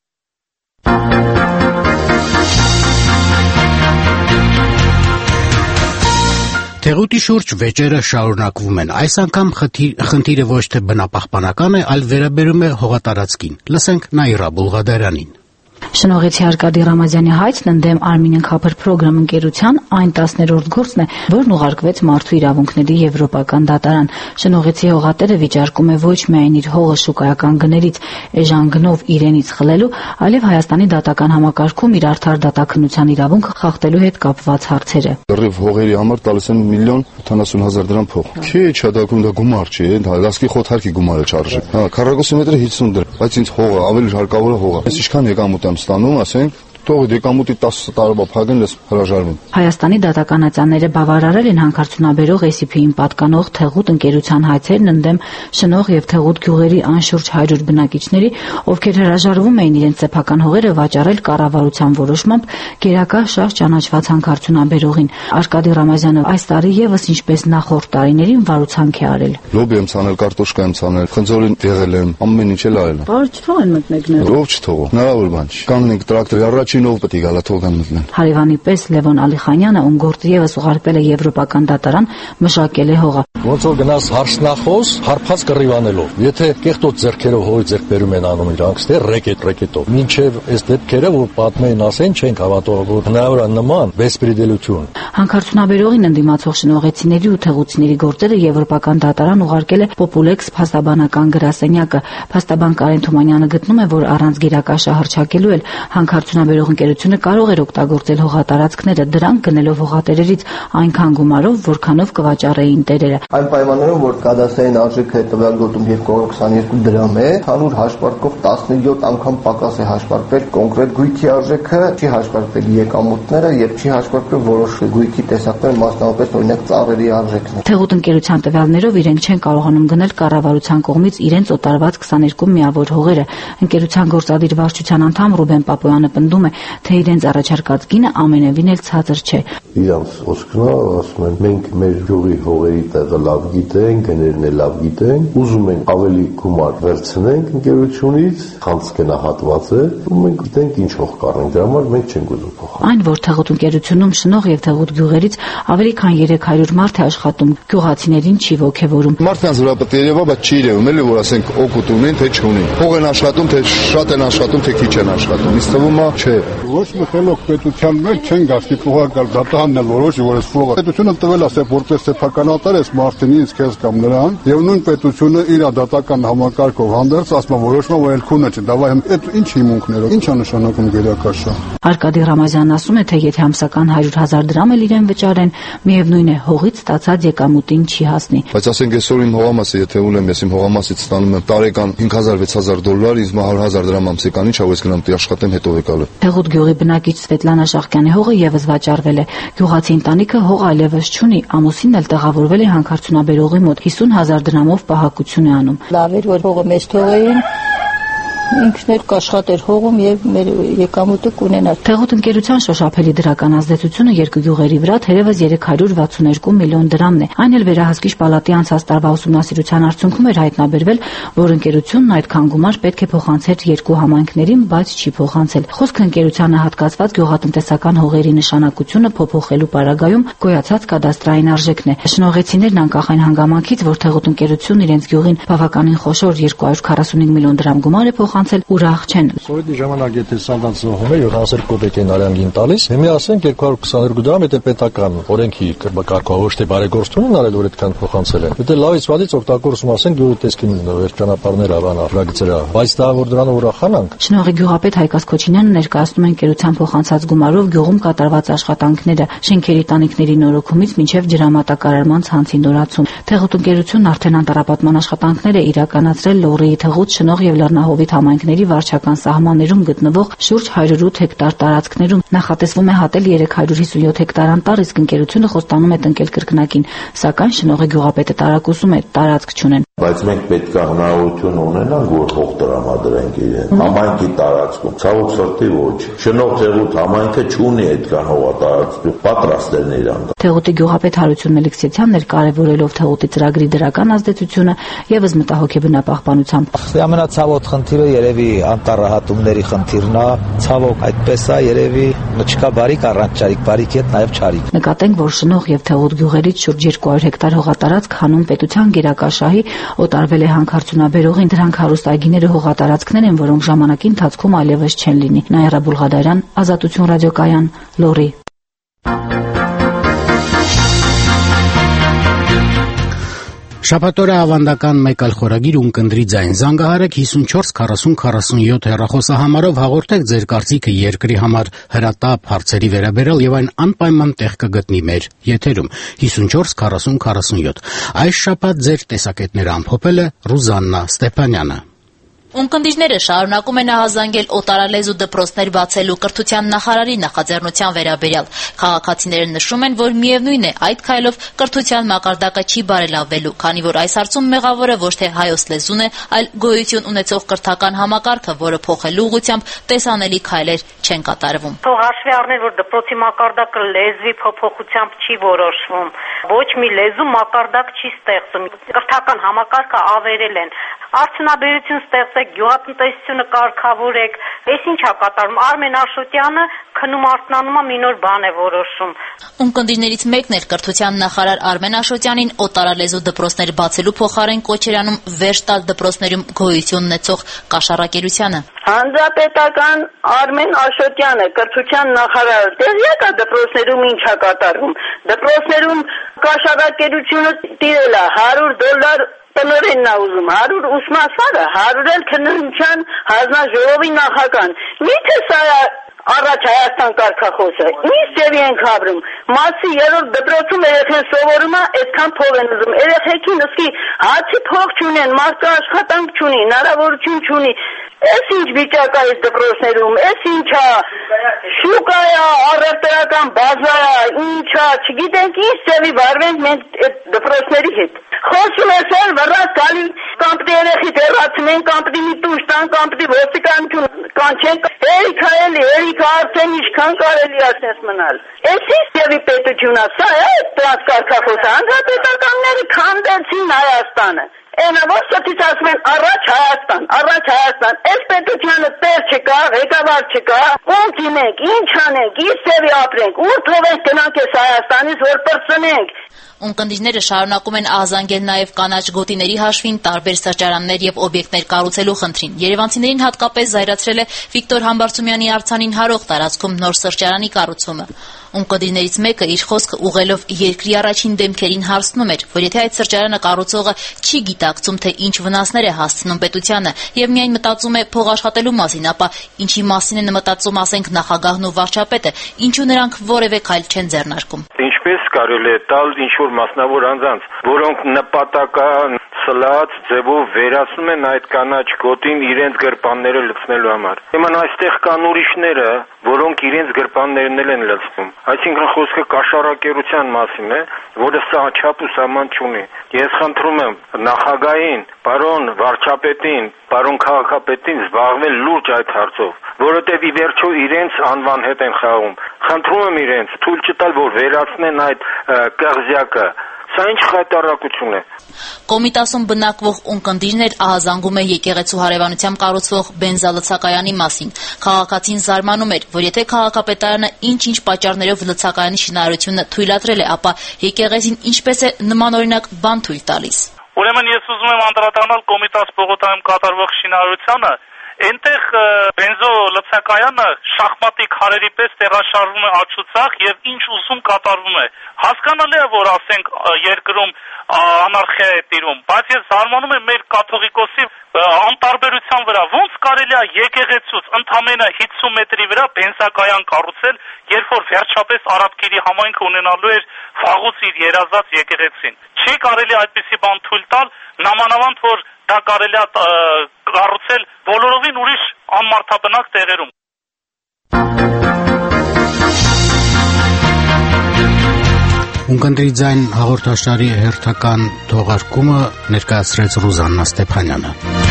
Թեղուտի շուրջ վեճերը շարունակվում են։ Այս անգամ խնդիրը ոչ թե բնապահպանական է, այլ վերաբերում է հողատարածքին։ Լսենք Նաիրա Բուլղադարյանին։ Շնողեցի Արկադի Ռամազյանի հայցն ընդդեմ Armenian Copper Program ընկերության այն տասներորդ գործն է, որն ուղարկվեց Մարդու իրավունքների եվրոպական դատարան։ Շնողեցի հողատերը վիճարկում է ոչ միայն իր հողը շուկայական գներից, էժան գնով իրենից խլելու, այլև Հայաստանի դատական համակարգում իր արդար դատաքննության իրավունքը խախտելու հետ կապված հարցերը։ Դեռև հողերի համար տալիս են միլիոն ութանասուն հազար դրամ փող։ Քիչ է դա գումար, դա գումար չի, դասկի խոթարքի գումարը չարժի։ Հա, քառակուսի մետրը հիսուն դրամ, բայց ինձ հողը ավելի հարկավոր է հողը։ Ես ինչքան եկամուտ եմ ստանում, ասենք թող դեկամուտի տասը տարվա փակեն, ես հրաժարվում։ Հայաստանի դատականացանները բավարարել են հանքարդյունաբերող էս ի փի-ին պատկանող Թեղուտ ընկերության հայցերն ընդդեմ Շնող եւ Թեղուտ գյուղերի անշուրջ հարյուր բնակիչների, ովքեր հրաժարվում էին իրենց սեփական հողերը վաճառել կառավարության որոշմամբ գերակա շահ ճանաչված հանքարդյունաբերողին։ Արկադի Ռամազյանը այս տարի եւս ինչպես նախորդ տարիներին վարուցանք է արել։ Լոբի եմ ցանել, կարտոշկա եմ ցանել, խնձորին եղել եմ, ամեն ինչ էլ արել եմ։ Բար չթող են մտնեք։ Ով չթողո։ Հնարավոր բան չի։ Կանգնենք տրակտորի առաջ Չինով պետք է գալա թողան մտնեն։ Հարևանի պես Լևոն Ալիխանյանը, ում գործը եւս ուղարկվել է եվրոպական դատարան, մշակել է հողը։ Ոնց որ գնաս հարցնախոս, հարբած կռիվանելով։ Եթե կեղտոտ ձեռքերով հողի ձեռք բերում են անում իրանք, դե ռեկետ ռեկետով։ Մինչև այս դեպքերը, որ պատմեն ասեն, չենք հավատող, որ հնարավոր է նման բեսպրեդելություն։ Հանքարդյունաբերողին ընդդիմացող շնողեցիների ու թեղուցիների գործերը եվրոպական դատարան ուղարկել է Պոպուլեքս փաստաբանական գրասենյակը։ Փաստաբան Կարեն Թումանյանը գտնում է, որ առանց գերակա շահ հռչակելու էլ հանքարդյունաբերող ընկերությունը կարող էր օգտագործել հողատարածքները, դրանք գնելով հողատերերից այնքան գումարով, որքանով կվաճառեին տերերը։ Այն պայմաններում, որ կադաստրային արժեքը տվյալ գոտում երկու կողմ քսաներկու դրամ է, հանուր հաշվարկով տասնյոթ անգամ պակաս է հաշվարկվել կոնկրետ գույքի արժեքը, չի հաշվարկվել եկամուտները եւ չի հաշվարկվել որոշ գույքի տեսակներ, մասնավորապես օրինակ ծառերի արժեքն։ Թեղուտ ընկերության տվյալներով իրենք չեն կարողանում գնել կառավարության կողմից իրենց օտարված քսաներկու միավոր հողերը։ Ընկերության գործադիր վարչության անդամ Ռուբեն Պապոյանը պնդում է, թե իրենց առաջարկած գինը ամենևին էլ ցածր չէ։ Իրանց խոսքն է, ասում են, մենք մեր գյուղի հողերի տեղը լավ գիտենք, գներն էլ լավ գիտենք, ուզում ենք ավելի գումար վերցնենք ընկերությունից, խանց գնահատված է, ու մենք գիտենք ինչ հող կառնենք, դրա համար մենք չենք ուզում փոխել։ Այն, որ Թեղուտ ընկերությունում շնող եւ Թեղուտ գյուղերից ավելի քան երեք հարյուր մարդ է աշխատում, գյուղացիներին չի ոգևորում։ Մարդկանց վրա պետք է երևա, բայց չի երևում, էլի որ ասենք օգուտ ունեն, թե չունեն։ Փող են աշխատում, թե շատ են աշխատում, թե քիչ են աշխատում։ Իսկ թվում է, չէ։ Ոչ մի խելոք պետության մեջ չեն գաստի փողակալ, դատահանն էլ որոշի, որ այս փողը պետությունը տվել է որպես սեփականատար այս մարդին ինձ քեզ կամ նրան, եւ նույն պետությունը իր դատական համակարգով հանդերձ ասում որոշում որ էլ քունը չէ, դավայ այդ ինչ հիմունքներով, ինչ է նշանակում գերակաշա։ Արկադի Ռամազյանն ասում է, թե եթե ամսական հարյուր հազար դրամ էլ իրեն վճարեն, միևնույն է հողից ստացած եկամուտին չի հասնի։ Բայց ասենք այսօր իմ հողամասը, եթե ունեմ, ես իմ հողամասից ստանում եմ տարեկան հինգ հազար վեց հազար դոլար, ինձ հարյուր հազար դրամ ամսական ինչ ա, ես գնամ տի աշխատեմ, հետո եկալու։ Թեղուտ գյուղի բնակիչ Սվետլանա Շախկյանի հողը եւս վաճառվել է։ Գյուղացի ընտանիքը հող այլևս չունի, ամուսինն էլ տեղավորվել է հանքարդյունաբերողի մոտ, հիսուն հազար դրամով պահակություն է անում։ Լավ էր, որ հողը մեզ թողեին, ինքն էլ կաշխատեր հողում եւ մեր եկամուտը կունենար։ Թեղուտ ընկերության շոշափելի դրական ազդեցությունը երկու գյուղերի վրա թերևս երեք հարյուր վաթսուն երկու միլիոն դրամն է։ Այն էլ վերահսկիչ պալատի անցած տարվա ուսումնասիրության արդյունքում էր հայտնաբերվել, որ ընկերությունն այդքան գումար պետք է փոխանցեր երկու համայնքներին, բայց չի փոխանցել։ Խոսքը ընկերությանը հատկացված գյուղատնտեսական հողերի նշանակությունը փոփոխելու պարագայում գոյացած կադաստրային արժեքն է։ Շնորհեցիներն անկախ այն հանգամանքից, որ Թեղուտ ընկերությունն իրենց գյուղին բավականին խոշոր երկու հարյուր քառասունհինգ միլիոն դրամ գումար է փոխանցել, ուրախ չեն։ Սովետի ժամանակ եթե սանդանց զոհում է յոթանասեր կոպեկ են արյան գին տալիս, հիմա ասենք երկու հարյուր քսաներկու դրամ եթե պետական օրենքի կարգով ոչ թե բարեգործություն արել որ այդքան փոխանցել են։ Եթե լավից վատից օգտագործում ասենք գյուղի տեսքին վերջանապարներ ավանա, ֆրագցերա, բայց դա որ դրանով ուրախանանք։ Շնորհի գյուղապետ Հայկաս Քոչինյանը ներկայացնում է ընկերության փոխանցած գումարով գյուղում կատարված աշխատանքները, շենքերի տանիքների նորոգումից մինչև ջրամատակարարման ցանցի նորացում։ Թեղուտ ընկերությունն արդեն անտառապատման աշխատանքներ է իրականացրել Լոռիի Թեղուտ, Շնող եւ Լեռնահովիտ համայնքների վարչական սահմաններում գտնվող շուրջ հարյուր ութ հեկտար տարածքներում։ Նախատեսվում է հատել երեք հարյուր հիսունյոթ հեկտար անտառ, իսկ ընկերությունը խոստանում է տնկել կրկնակին, սակայն Շնողի գյուղապետը տարակուսում է տարածք չունեն։ Բայց մենք պետք է հնարավորություն ունենանք, որ հող տրամադրենք իրեն։ Համայնքի տարածքում, ցավոք սրտի ոչ։ Շնող Թեղուտ համայնքը չունի այդքան հողատարածք, պատրաստ են իրան։ Թեղուտի գյուղապետ Հարություն Մելիքսեթյանն էր կարևորելով Թեղուտի ծրագրի դրական ազդեցությունը եւս մտահոգեբնապահպանությամբ։ Ամենացավոտ խնդիրը երևի անտառահատումների խնդիրն է, ցավոք այդպես է, երևի չկա բարիք առանց ճարիք, բարիքի հետ նաեւ ճարիք։ Նկատենք, որ Շնող եւ Թեղուտ գյուղերից շուրջ երկու հարյուր հեկտար հողատարածք հանուն պետության գերակաշահի օտարվել է հանքարդյունաբերողին։ Դրանք հարուստ այգիները հողատարածքներ են, որոնք ժամանակի ընթացքում այլևս չեն լինի։ Նաիրա Բուլղադարյան, Ազատություն ռադիոկայան, Լոռի։ Շաբաթօրը ավանդական մեկ այլ խորագիր ունկնդրի ձայն զանգահարեք հիսունչորս քառասուն քառասունյոթ հեռախոսահամարով հաղորդեք ձեր կարծիքը երկրի համար հրատապ հարցերի վերաբերյալ եւ այն անպայման տեղ կգտնի մեր եթերում հիսունչորս քառասուն քառասունյոթ։ Այս շաբաթ ձեր տեսակետները ամփոփել է Ռուզաննա Ստեփանյանը։ Ունկնդիրները շարունակում են ահազանգել օտարալեզու դպրոցներ բացելու կրթության նախարարի նախաձեռնության վերաբերյալ։ Քաղաքացիները նշում են, որ միևնույն է այդ քայլով կրթության մակարդակը չի բարելավվելու, քանի որ այս հարցում մեղավորը ոչ թե հայոց լեզուն է, այլ գոյություն ունեցող կրթական համակարգը, որը փոխելու ուղղությամբ տեսանելի քայլեր չեն կատարվում։ Թող հաշվի առնել, որ դպրոցի մակարդակը լեզվի փոփոխությամբ չի որոշվում, ոչ մի լեզու մակարդակ չի ստեղծում, կրթական համակարգը ավերել են, արդյունաբերություն ստեղծեք, գյուղատնտեսությունը կարգավորեք, այս ինչ է կատարում, Արմեն Աշոտյանը քնում արթնանում մի նոր բան է որոշում։ Ունկնդիրներից մեկն էր կրթության նախարար Արմեն Աշոտյանին օտարալեզու դպրոցներ բացելու փոխարեն կոչերանում վերջ տալ դպրոցներում գոյություն ունեցող կաշառակերությանը։ Հանրապետական Արմեն Աշոտյանը կրթության նախարարը տեղյակ է դպրոցներում ինչ է կատարվում։ Դպրոցներում կաշառակերությունը տիրել է հարյուր դոլար տնօրենն է ուզում, հարյուր ուսմասարը, հարյուր էլ քննության հանձնաժողովի նախագահան։ Միթե սա առաջ Հայաստան կարգախոսը։ Ինչ ձևի ենք ապրում։ Մասի երրորդ դպրոցում երեխեն սովորում է, այդքան փող են ուզում։ Երեխեքին ըսկի հացի փող չունեն, մարդը աշխատանք չունի, հնարավորություն չունի։ Էս ինչ վիճակ է այս դպրոցներում, էս ինչա, շուկա է, առևտրական բազա է, ինչա, չգիտենք ինչ ծավի վարվենք մենք այդ դպրոցների հետ։ Խոսում ես էլ վրաս գալի կամպտի երեխի դերացնեն, կամպտի մի տուշ տան, կամպտի ոստիկանություն կանչեն, հերիք հայելի, հերիք արդեն ինչքան կարելի ասես մնալ։ Էս ինչ ծավի պետություն է, սա է տրանսկարգախոսը, հանրապետականները քանդեցին Հայաստանը։ Այնա որ սոտից ասում են առաջ Հայաստան, առաջ Հայաստան, այս պետությանը տեր չկա, ղեկավար չկա, ում դիմենք, ինչ անենք, ինչ ծավի ապրենք, ուր թողենք գնանք այս Հայաստանից, որ պրծնենք։ Ունկնդիրները շարունակում են ահազանգել նաև կանաչ գոտիների հաշվին տարբեր սրճարաններ եւ օբյեկտներ կառուցելու խնդրին։ Երևանցիներին հատկապես զայրացրել է Վիկտոր Համբարձումյանի արձանին հարող տարածքում նոր սրճարանի կառուցումը։ Ունկնդիրներից մեկը իր խոսքը ուղղելով երկրի առաջին դեմքերին հարցնում էր, որ եթե այդ սրճարանը կառուցողը չի գիտակցում, թե ինչ վնասներ է հասցնում պետությանը եւ միայն մտածում է փող աշխատելու մասին, ապա ինչի մասին են մտածում, ասենք, նախագահն ու վարչապետը, ինչու նրանք որևէ քայլ չեն ձեռնարկում։ Ինչպես կարելի է տալ ինչ-որ մասնավոր անձանց, որոնք նպատական սլաց ձևով վերացնում են այդ կանաչ գոտին իրենց գրպանները լցնելու համար։ Ուրեմն այստեղ կան ուրիշները, որոնք իրենց գրպաններն են լցնում։ Այսինքն խոսքը կաշառակերության մասին է, որը սա չափ ու սահման չունի։ Ես խնդրում եմ նախագահին, պարոն վարչապետին, պարոն քաղաքապետին զբաղվել լուրջ այդ հարցով, որովհետև ի վերջո իրենց անվան հետ են խաղում։ Խնդրում եմ իրենց թույլ չտալ, որ վերացնեն այդ կղզյակը։ Սա ինչ խայտառակություն է։ Կոմիտասում բնակվող ունկնդիրներ ահազանգում է եկեղեցու հարևանությամբ կառուցվող բենզալցակայանի մասին։ Քաղաքացին զարմանում էր, որ եթե քաղաքապետարանը ինչ-ինչ պատճառներով լցակայանի շինարարությունը թույլատրել է, ապա եկեղեցին ինչպես է նմանօրինակ բան թույլ տալիս։ Ուրեմն ես ուզում եմ անդրադառնալ Կոմիտաս պողոտայում կատարվող շինարարությանը։ Այնտեղ բենզո լցակայանը շախմատի քարերի պես տեղաշարվում է աջուցախ եւ ինչ ուզում կատարվում է։ Հասկանալի է, որ ասենք երկրում անարխիա է տիրում, բայց ես զարմանում եմ մեր կաթողիկոսի անտարբերության վրա։ Ոնց կարելի է եկեղեցուց ընդամենը հիսուն մետրի վրա բենզակայան կառուցել, երբ որ վերջապես Արաբկիրի համայնքը ունենալու էր վաղուց իր երազած եկեղեցին։ Չի կարելի այդպիսի բան թույլ տալ, նամանավանդ որ դա կարելի է կառուցել բոլորովին ուրիշ անմարդաբնակ տեղերում։ Ունկնդրի ձայն հաղորդաշարի հերթական թողարկումը ներկայացրեց Ռուզաննա Ստեփանյանը։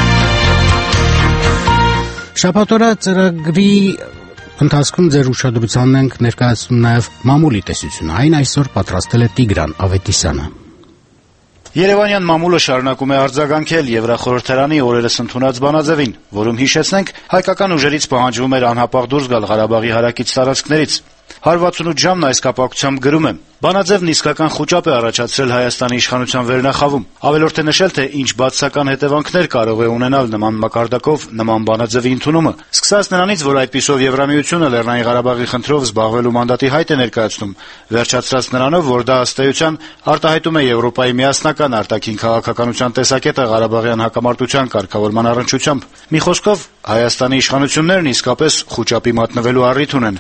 Շաբաթ օրը ծրագրի ընթացքում ձեր ուշադրությանն ենք ներկայացնում նաև մամուլի տեսությունը։ Այն այսօր պատրաստել է Տիգրան Ավետիսյանը։ Երևանյան մամուլը շարունակում է արձագանքել Եվրախորհրդարանի օրերս ընդունած բանաձևին, որում հիշեցնենք հայկական ուժերից պահանջվում էր անհապաղ դուրս գալ Ղարաբաղի հարակից տարածքներից։ հարյուր վաթսունութ ժամն այս կապակցությամբ գրում է. Բանաձևն իսկական խուճապ է առաջացրել Հայաստանի իշխանության վերնախավում։ Ավելորդ է նշել, թե ինչ բացասական հետևանքներ կարող է ունենալ նման մակարդակով նման բանաձևի ընդունումը։ Սկսած նրանից, որ այդպիսով Եվրամիությունը Լեռնային Ղարաբաղի խնդրով զբաղվելու մանդատի հայտ է ներկայացնում, վերջացրած նրանով, որ դա ըստ էության արտահայտում է Եվրոպայի միասնական արտաքին քաղաքականության տեսակետը Ղարաբաղյան հակամարտության կարգավորման առնչությամբ։ Մի խոսքով, Հայաստանի իշխանություններն իսկապես խուճապի մատնվելու առիթ ունեն։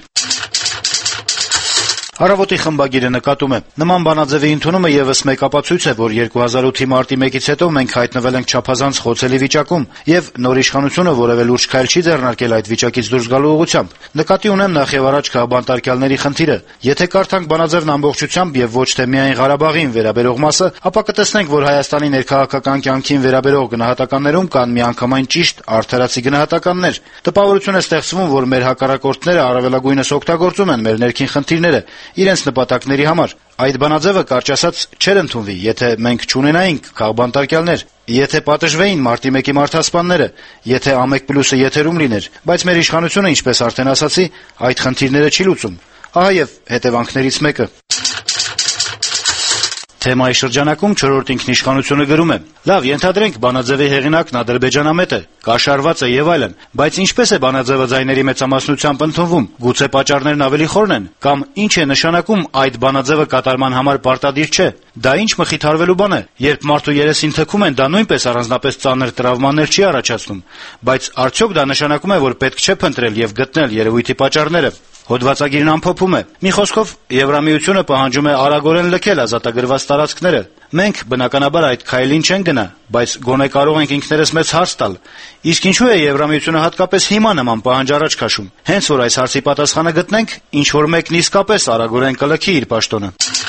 Առավոտի խմբագիրը նկատում է. նման բանաձևի ընդունումը եւս մեկ ապացույց է, որ երկու հազար ութի մարտի մեկից հետո մենք հայտնվել ենք չափազանց խոցելի վիճակում, եւ նոր իշխանությունը որևէ լուրջ քայլ չի ձեռնարկել այդ վիճակից դուրս գալու ուղղությամբ։ Նկատի ունեմ նախ եւ առաջ քաղբանտարկյալների խնդիրը։ Եթե կարդանք բանաձևն ամբողջությամբ եւ ոչ թե միայն Ղարաբաղին վերաբերող մասը, ապա կտեսնենք, որ Հայաստանի ներքաղաքական կյանքին վերաբերող գնահատականներում կան միանգամայն ճիշտ արդարացի գնահատականներ։ Տպավորություն է ստեղծվում, որ մեր հակառակորդները առավելագույնս օգտագործում են մեր ներքին խնդիրները իրենց նպատակների համար։ Այդ բանաձևը կարճ ասած չէր ընդունվի, եթե մենք չունենայինք քաղբանտարկյալներ, եթե պատժվեին մարտի մեկի մարդասպանները, եթե ամեկ պլյուսը եթերում լիներ, բայց մեր իշխանությունը, ինչպես արդեն ասացի, այդ խնդիրները չի լուծում։ Ահա եւ հետևանքներից մեկը։ Թեմայի շրջանակում չորրորդ ինքնիշխանությունը գրում է. Լավ, ենթադրենք բանաձևի հեղինակն ադրբեջանամետ է, կաշառված է եւ այլն, բայց ինչպես է բանաձևը ձայների մեծամասնությամբ ընդունվում։ Գուցե պատճառներն ավելի խորն են, կամ ինչ է նշանակում այդ բանաձևը կատարման համար պարտադիր չէ։ Դա ինչ մխիթարվելու բան է, երբ մարդու երեսին թքում են, դա նույնպես առանձնապես ծանր տրավմաներ չի առաջացնում, բայց արդյոք դա նշանակում է, որ պետք չէ փնտրել եւ գտնել երևույթի պատճառները։ Հոդվածագիրն ամփոփում է. «Մի խոսքով, Եվրամիությունը պահանջում է արագորեն լքել ազատագրված տարածքները։ Մենք, բնականաբար, այդ քայլին չենք գնա, բայց գոնե կարող ենք ինքներս մեծ հարց տալ։ Իսկ ինչու է Եվրամիությունը հատկապես հիմա նման պահանջ առաջ քաշում։ Հենց որ այս հարցի պատասխանը գտնենք, ինչ որ մեկն իսկապես արագորեն կլքի իր պաշտոնը»։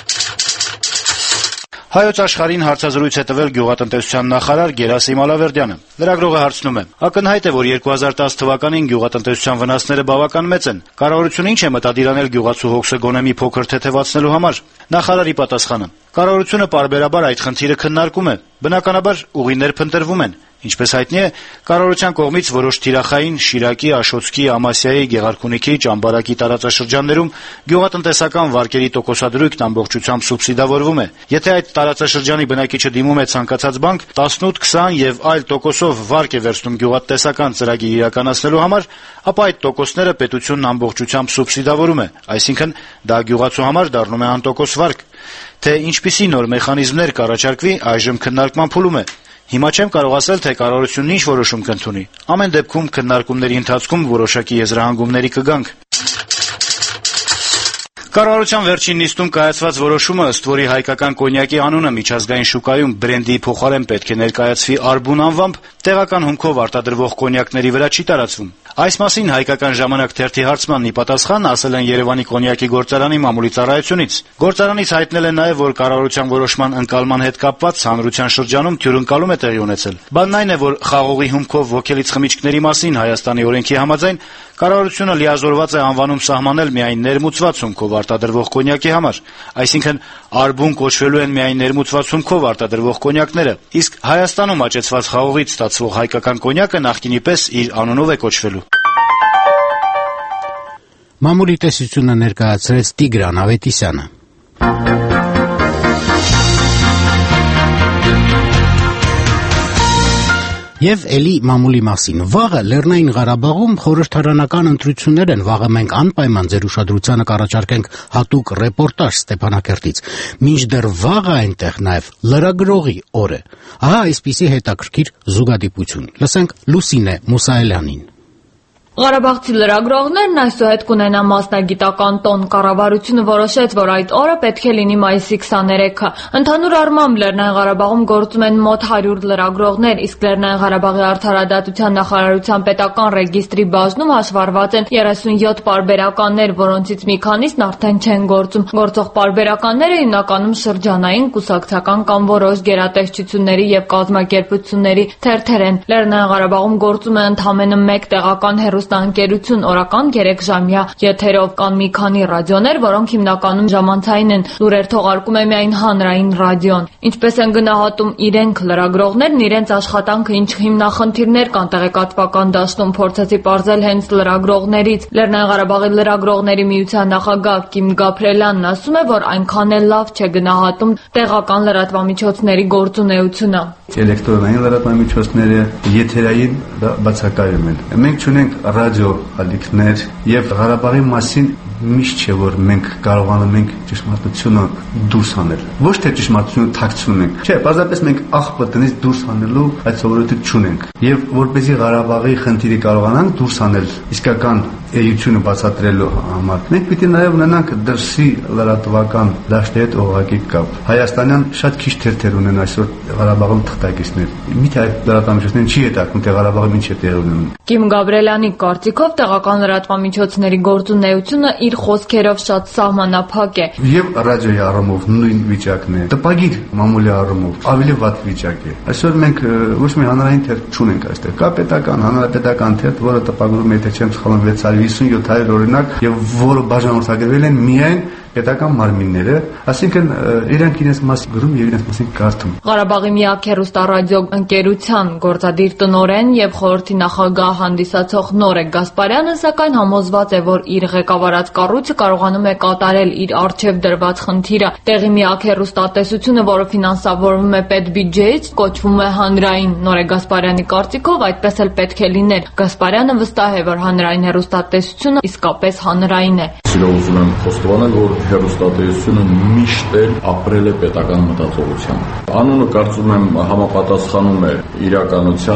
Հայոց աշխարհին հարցազրույց է տվել գյուղատնտեսության նախարար Գերասիմ Ալավերդյանը։ Լրագրողը հարցնում է. ակնհայտ է, որ երկու հազար տասը թվականին գյուղատնտեսության վնասները բավական մեծ են։ Կառավարությունը ինչ է մտադիր անել գյուղացու հոգսը գոնե մի փոքր թեթևացնելու համար։ Նախարարի պատասխանը. կառավարությունը պարբերաբար այդ խնդիրը քննարկում է։ Բնականաբար ուղիներ փնտրվում են։ Ինչպես հայտնի է, կառավարության կողմից որոշ թիրախային, Շիրակի, Աշոտսկի, Ամասիայի, Գեղարքունիքի, Ճամբարակի տարածաշրջաններում գյուղատնտեսական վարկերի տոկոսադրույքն ամբողջությամբ սուբսիդավորվում է։ Եթե այդ տարածաշրջանի բնակիչը դիմում է ցանկացած բանկ, տասնութ, քսան եւ այլ տոկոսով վարկ է վերցնում գյուղատնտեսական ծրագիր իրականացնելու համար, ապա այդ տոկոսները պետությունն ամբողջությամբ սուբսիդավորում է, այսինքն դա գյուղացու համար դառնում է անտոկոս վարկ։ Թե ինչպիսի նոր մեխանիզմներ կառաջարկվի, այժմ քննարկման փուլում է։ Հիմա չեմ կարող ասել, թե կառավարությունն ինչ որոշում կընդունի։ Ամեն դեպքում քննարկումների ընթացքում որոշակի եզրահանգումների կգանք։ Կառավարության վերջին նիստում կայացված որոշումը, ըստ որի հայկական կոնյակի անունը միջազգային շուկայում բրենդի փոխարեն պետք է ներկայացվի Արբուն անվամբ, տեղական հումքով արտադրվող կոնյակների վրա չի տարածվում։ Այս մասին հայկական ժամանակ թերթի հարցմանն ի պատասխան ասել են Երևանի կոնյակի գործարանի մամուլի ծառայությունից։ Գործարանից հայտնել են նաև, որ կառավարության որոշման ընկալման հետ կապված հանրության շրջանում թյուրընկալում է տեղի ունեցել։ Բանն այն է, որ խաղողի հումքով ոգելից խմիչքների մասին Հայաստանի օրենքի համաձայն կառավարությունը լիազորված է անվանում սահմանել միայն ներմուծված հումքով արտադրվող կոնյակի համար, այսինքն Արբուն կոչվելու են միայն ներմուծված հումքով արտադրվող կոնյակները, իսկ Հայաստանում աճեցված խաղողից ստացվող հայկական կոնյակը նախկինի պես իր անունով է կոչվելու։ Մամուլի տեսությունը ներկայացրեց Տիգրան Ավետիսյանը։ Եվ էլի մամուլի մասին. վաղը Լեռնային Ղարաբաղում խորհրդարանական ընտրություններ են, վաղը մենք անպայման ձեր ուշադրությանը կառաջարկենք հատուկ ռեպորտաժ Ստեփանակերտից։ Մինչդեռ վաղը այնտեղ նաև լրագրողի օր է։ Ահա այսպիսի հետաքրքիր զուգադիպություն։ Լսենք Լուսինե Մուսայելյանին։ Ղարաբաղցի լրագրողներն այսուհետ կունենան մասնագիտական տոն։ Կառավարությունը որոշեց, որ այդ օրը պետք է լինի մայիսի քսաներեքը։ Ընդհանուր առմամբ Լեռնային Ղարաբաղում գործում են մոտ հարյուր լրագրողներ, իսկ Լեռնային Ղարաբաղի արդարադատության նախարարության պետական ռեգիստրի բաժնում հաշվառված են երեսունյոթ պարբերականներ, որոնցից մի քանիսն արդեն չեն գործում։ Գործող պարբերականները հիմնականում շրջանային, կուսակցական կամ որոշ գերատեսչությունների եւ կազմակերպությունների թերթեր են։ Լեռնային Ղարաբաղում գործում է ընդամենը մեկ տեղական հեռուստաընկերություն օրական երեքժամյա եթերով, կան մի քանի ռադիոներ, որոնք հիմնականում ժամանցային են, լուրեր թողարկում է միայն հանրային ռադիոն։ Ինչպես են գնահատում իրենք լրագրողներն, իրենց աշխատանքը ինչ հիմնախնդիրներ կան տեղեկատվական դաշտում, փորձեցի պարզել հենց լրագրողներից։ Լեռնային Ղարաբաղի լրագրողների միության նախագահ Կիմ Գաբրելյանն ասում է, որ այնքան էլ լավ չէ գնահատում տեղական լրատվամիջոցների գործունեությունը։ Էլեկտրոնային լրատվամիջոցները եթերային բացակայում են։ Մենք չունենք ռադիո ալիքներ եւ Ղարաբաղի մասին միշտ չէ, որ մենք կարողանում ենք ճշմարտությունը դուրս հանել։ Ոչ թե ճշմարտությունը թաքցնում ենք։ Չէ, պարզապես մենք աղբը տնից դուրս հանելու այդ սովորությունը չունենք։ Եվ որպեսզի Ղարաբաղի խնդիրը կարողանանք դուրս հանել իսկական էությունը բացատրելու համար, մենք պիտի նաև ունենանք դրսի լրատվական դաշտի հետ ուղղակի կապ։ Հայաստանյան շատ քիչ թերթեր ունեն այսօր Ղարաբաղում թղթակիցներ։ Միթե այդ լրատվամիջոցներին չի հետաքրքրում, թե Ղարաբաղում ինչ է տեղի ունենում։ Կիմ Գաբրելյանի կարծիքով տեղական լրատվամիջոցների գործունեությունը իր խոսքերով շատ սահմանափակ է։ Եվ ռադիոյի առումով նույն վիճակն է։ Տպագիր մամուլի առումով ավելի վատ վիճակ է։ Այսօր մենք ոչ մի հանրային թերթ չունենք այստեղ։ Կա պետական, հանրապետական թերթ, որը տպագրում է, թե չեմ սխալվում, վեց հարյուր հիսունյոթ հայր օրինակ, եւ որը բաժանորդագրվել են միայն պետական մարմինները, ասինքն իրենք իրենց մաս գրում եւ իրենց մասին կարդում։ Ղարաբաղի միակ հեռուստառադիո ընկերության գործադիր տնօրեն եւ խորհրդի նախագահ հանդիսացող Նորեկ Գասպարյանը սակայն համոզված է, որ իր ղեկավարած կառույցը կարողանում է կատարել իր արժեվ դրված խնդիրը։ Տեղի միակ հեռուստատեսությունը, որը ֆինանսավորվում է պետբյուջեից, կոչվում է հանրային։ Նորեկ Գասպարյանի կարծիքով այդպես էլ պետք է լիներ։ Գասպարյանը վստահ է, որ հանրային հեռուստատեսությունը իսկապես հանրային է։ Սիրով ուզում եմ խոստովանել, որ հեռուստատեսությունը միշտ էլ ապրել է պետական մտածողությամբ։ Անունը կարծում եմ համապատասխանում է իրականությանը։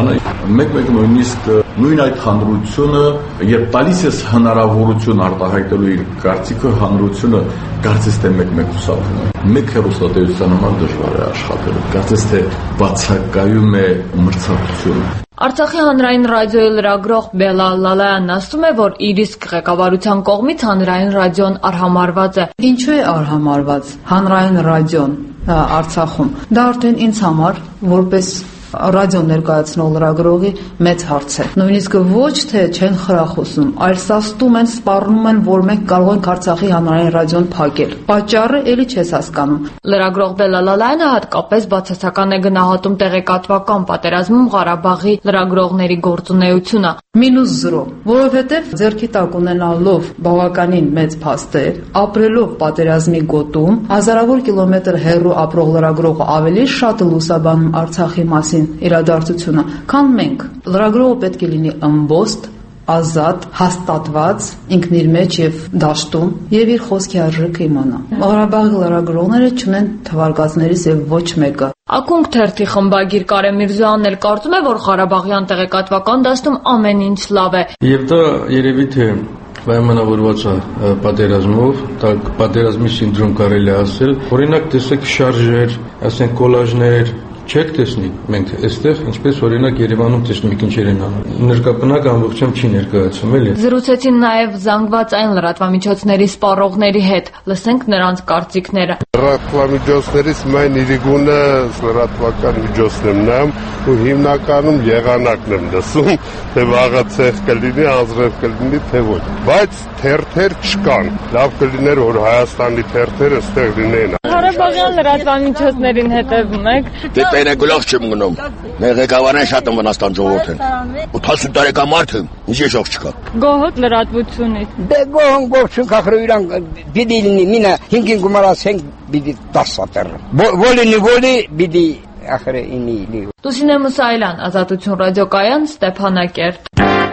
մեկ-մեկ նույնիսկ նույն այդ հանրությունը, երբ տալիս ես հնարավորություն արտահայտելու իր կարծիքը, հանրությունը կարծես թե մեկ-մեկ հուսալվում է։ Մեկ հեռուստատեսության նման դժվար է աշխատել, կարծես թե բացակայում է մրցակցությունը։ Արցախի հանրային ռադիոյի լրագրող Բելալ Լալայանն ասում է, որ իր իսկ ղեկավարության կողմից հանրային ռադիոն արհամարված է։ Ինչու է արհամարված հանրային ռադիոն Արցախում։ Դա արդեն ինձ համար որպես ռադիո ներկայացնող լրագրողի մեծ հարց է։ Նույնիսկ ոչ թե չեն խրախուսում, այլ սաստում են, սպառնում են, որ մենք կարող ենք Արցախի հանրային ռադիոն փակել։ Պատճառը էլի չես հասկանում։ Լրագրող Բելալալայանը հատկապես բացասական է գնահատում տեղեկատվական պատերազմում Ղարաբաղի լրագրողների գործունեությունը։ Մինուս զրո, որովհետև ձեռքի տակ ունենալով բավականին մեծ փաստեր, ապրելով պատերազմի գոտում, հազարավոր կիլոմետր հեռու ապրող լրագրողը ավելի շատ լուսաբանում Արցախի մասին իրադարձությունը, քան մենք։ Լրագրողը պետք է լինի ըմբոստ, ազատ, հաստատված, ինքն իր մեջ եւ դաշտում եւ իր խոսքի արժեքը իմանա։ Ղարաբաղի լրագրողները չունեն թվարկածներից եւ ոչ մեկը։ Ակունք թերթի խմբագիր Կարեն Միրզոյանն էլ կարծում է, որ Ղարաբաղյան տեղեկատվական դաշտում ամեն ինչ լավ է։ Եվ դա երևի թե պայմանավորված է պատերազմով, դա պատերազմի սինդրոմ կարելի է ասել։ Օրինակ տեսեք շարժեր, ասենք կոլաժներ, չեք տեսնի մենք այստեղ, ինչպես օրինակ Երևանում տեսնում եք ինչեր են անում։ Ներկապնակ ամբողջությամբ չի ներկայացում, էլի։ Զրուցեցին նաև զանգված այն լրատվամիջոցների սպառողների հետ։ Լսենք նրանց կարծիքները։ Լրատվամիջոցներից մայն իրիկունը լրատվական միջոցն եմ նայում ու հիմնականում եղանակն եմ լսում, թե վաղը ցեղ կլինի, ազրև կլինի, թե ոչ։ Բայց թերթեր չկան։ Լավ կլիներ, որ Հայաստանի թերթերը ստեղ լինեն։ Ղարաբաղյան լրատվամիջոցներին հետևում եք։ Դե գլուխ չեմ գնում։ Մեր ղեկավարն շատ են Վնաստան ժողովուրդն։ ութասուն տարեկան մարդ եմ, ինչ եշող չկա։ Գոհոտ լրատվությունից։ Դե գոհն գոհ չունք ախր իրան պիտի լինի, մինը հինգին գումարացենք պիտի տասատեր։ Վոլինի վոլի պիտի ախր ինի։ Լուսինե Մուսայելյան, Ազատություն ռադիոկայան, Ստեփանակերտ։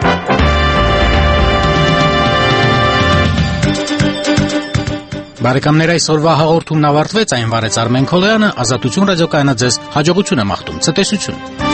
Բարեկամներ, այսօրվա հաղորդումն ավարտվեց, այն վարեց Արմեն Քոլոյանը, Ազատություն ռադիոկայանը ձեզ հաջողություն է մաղթում, ցտեսություն։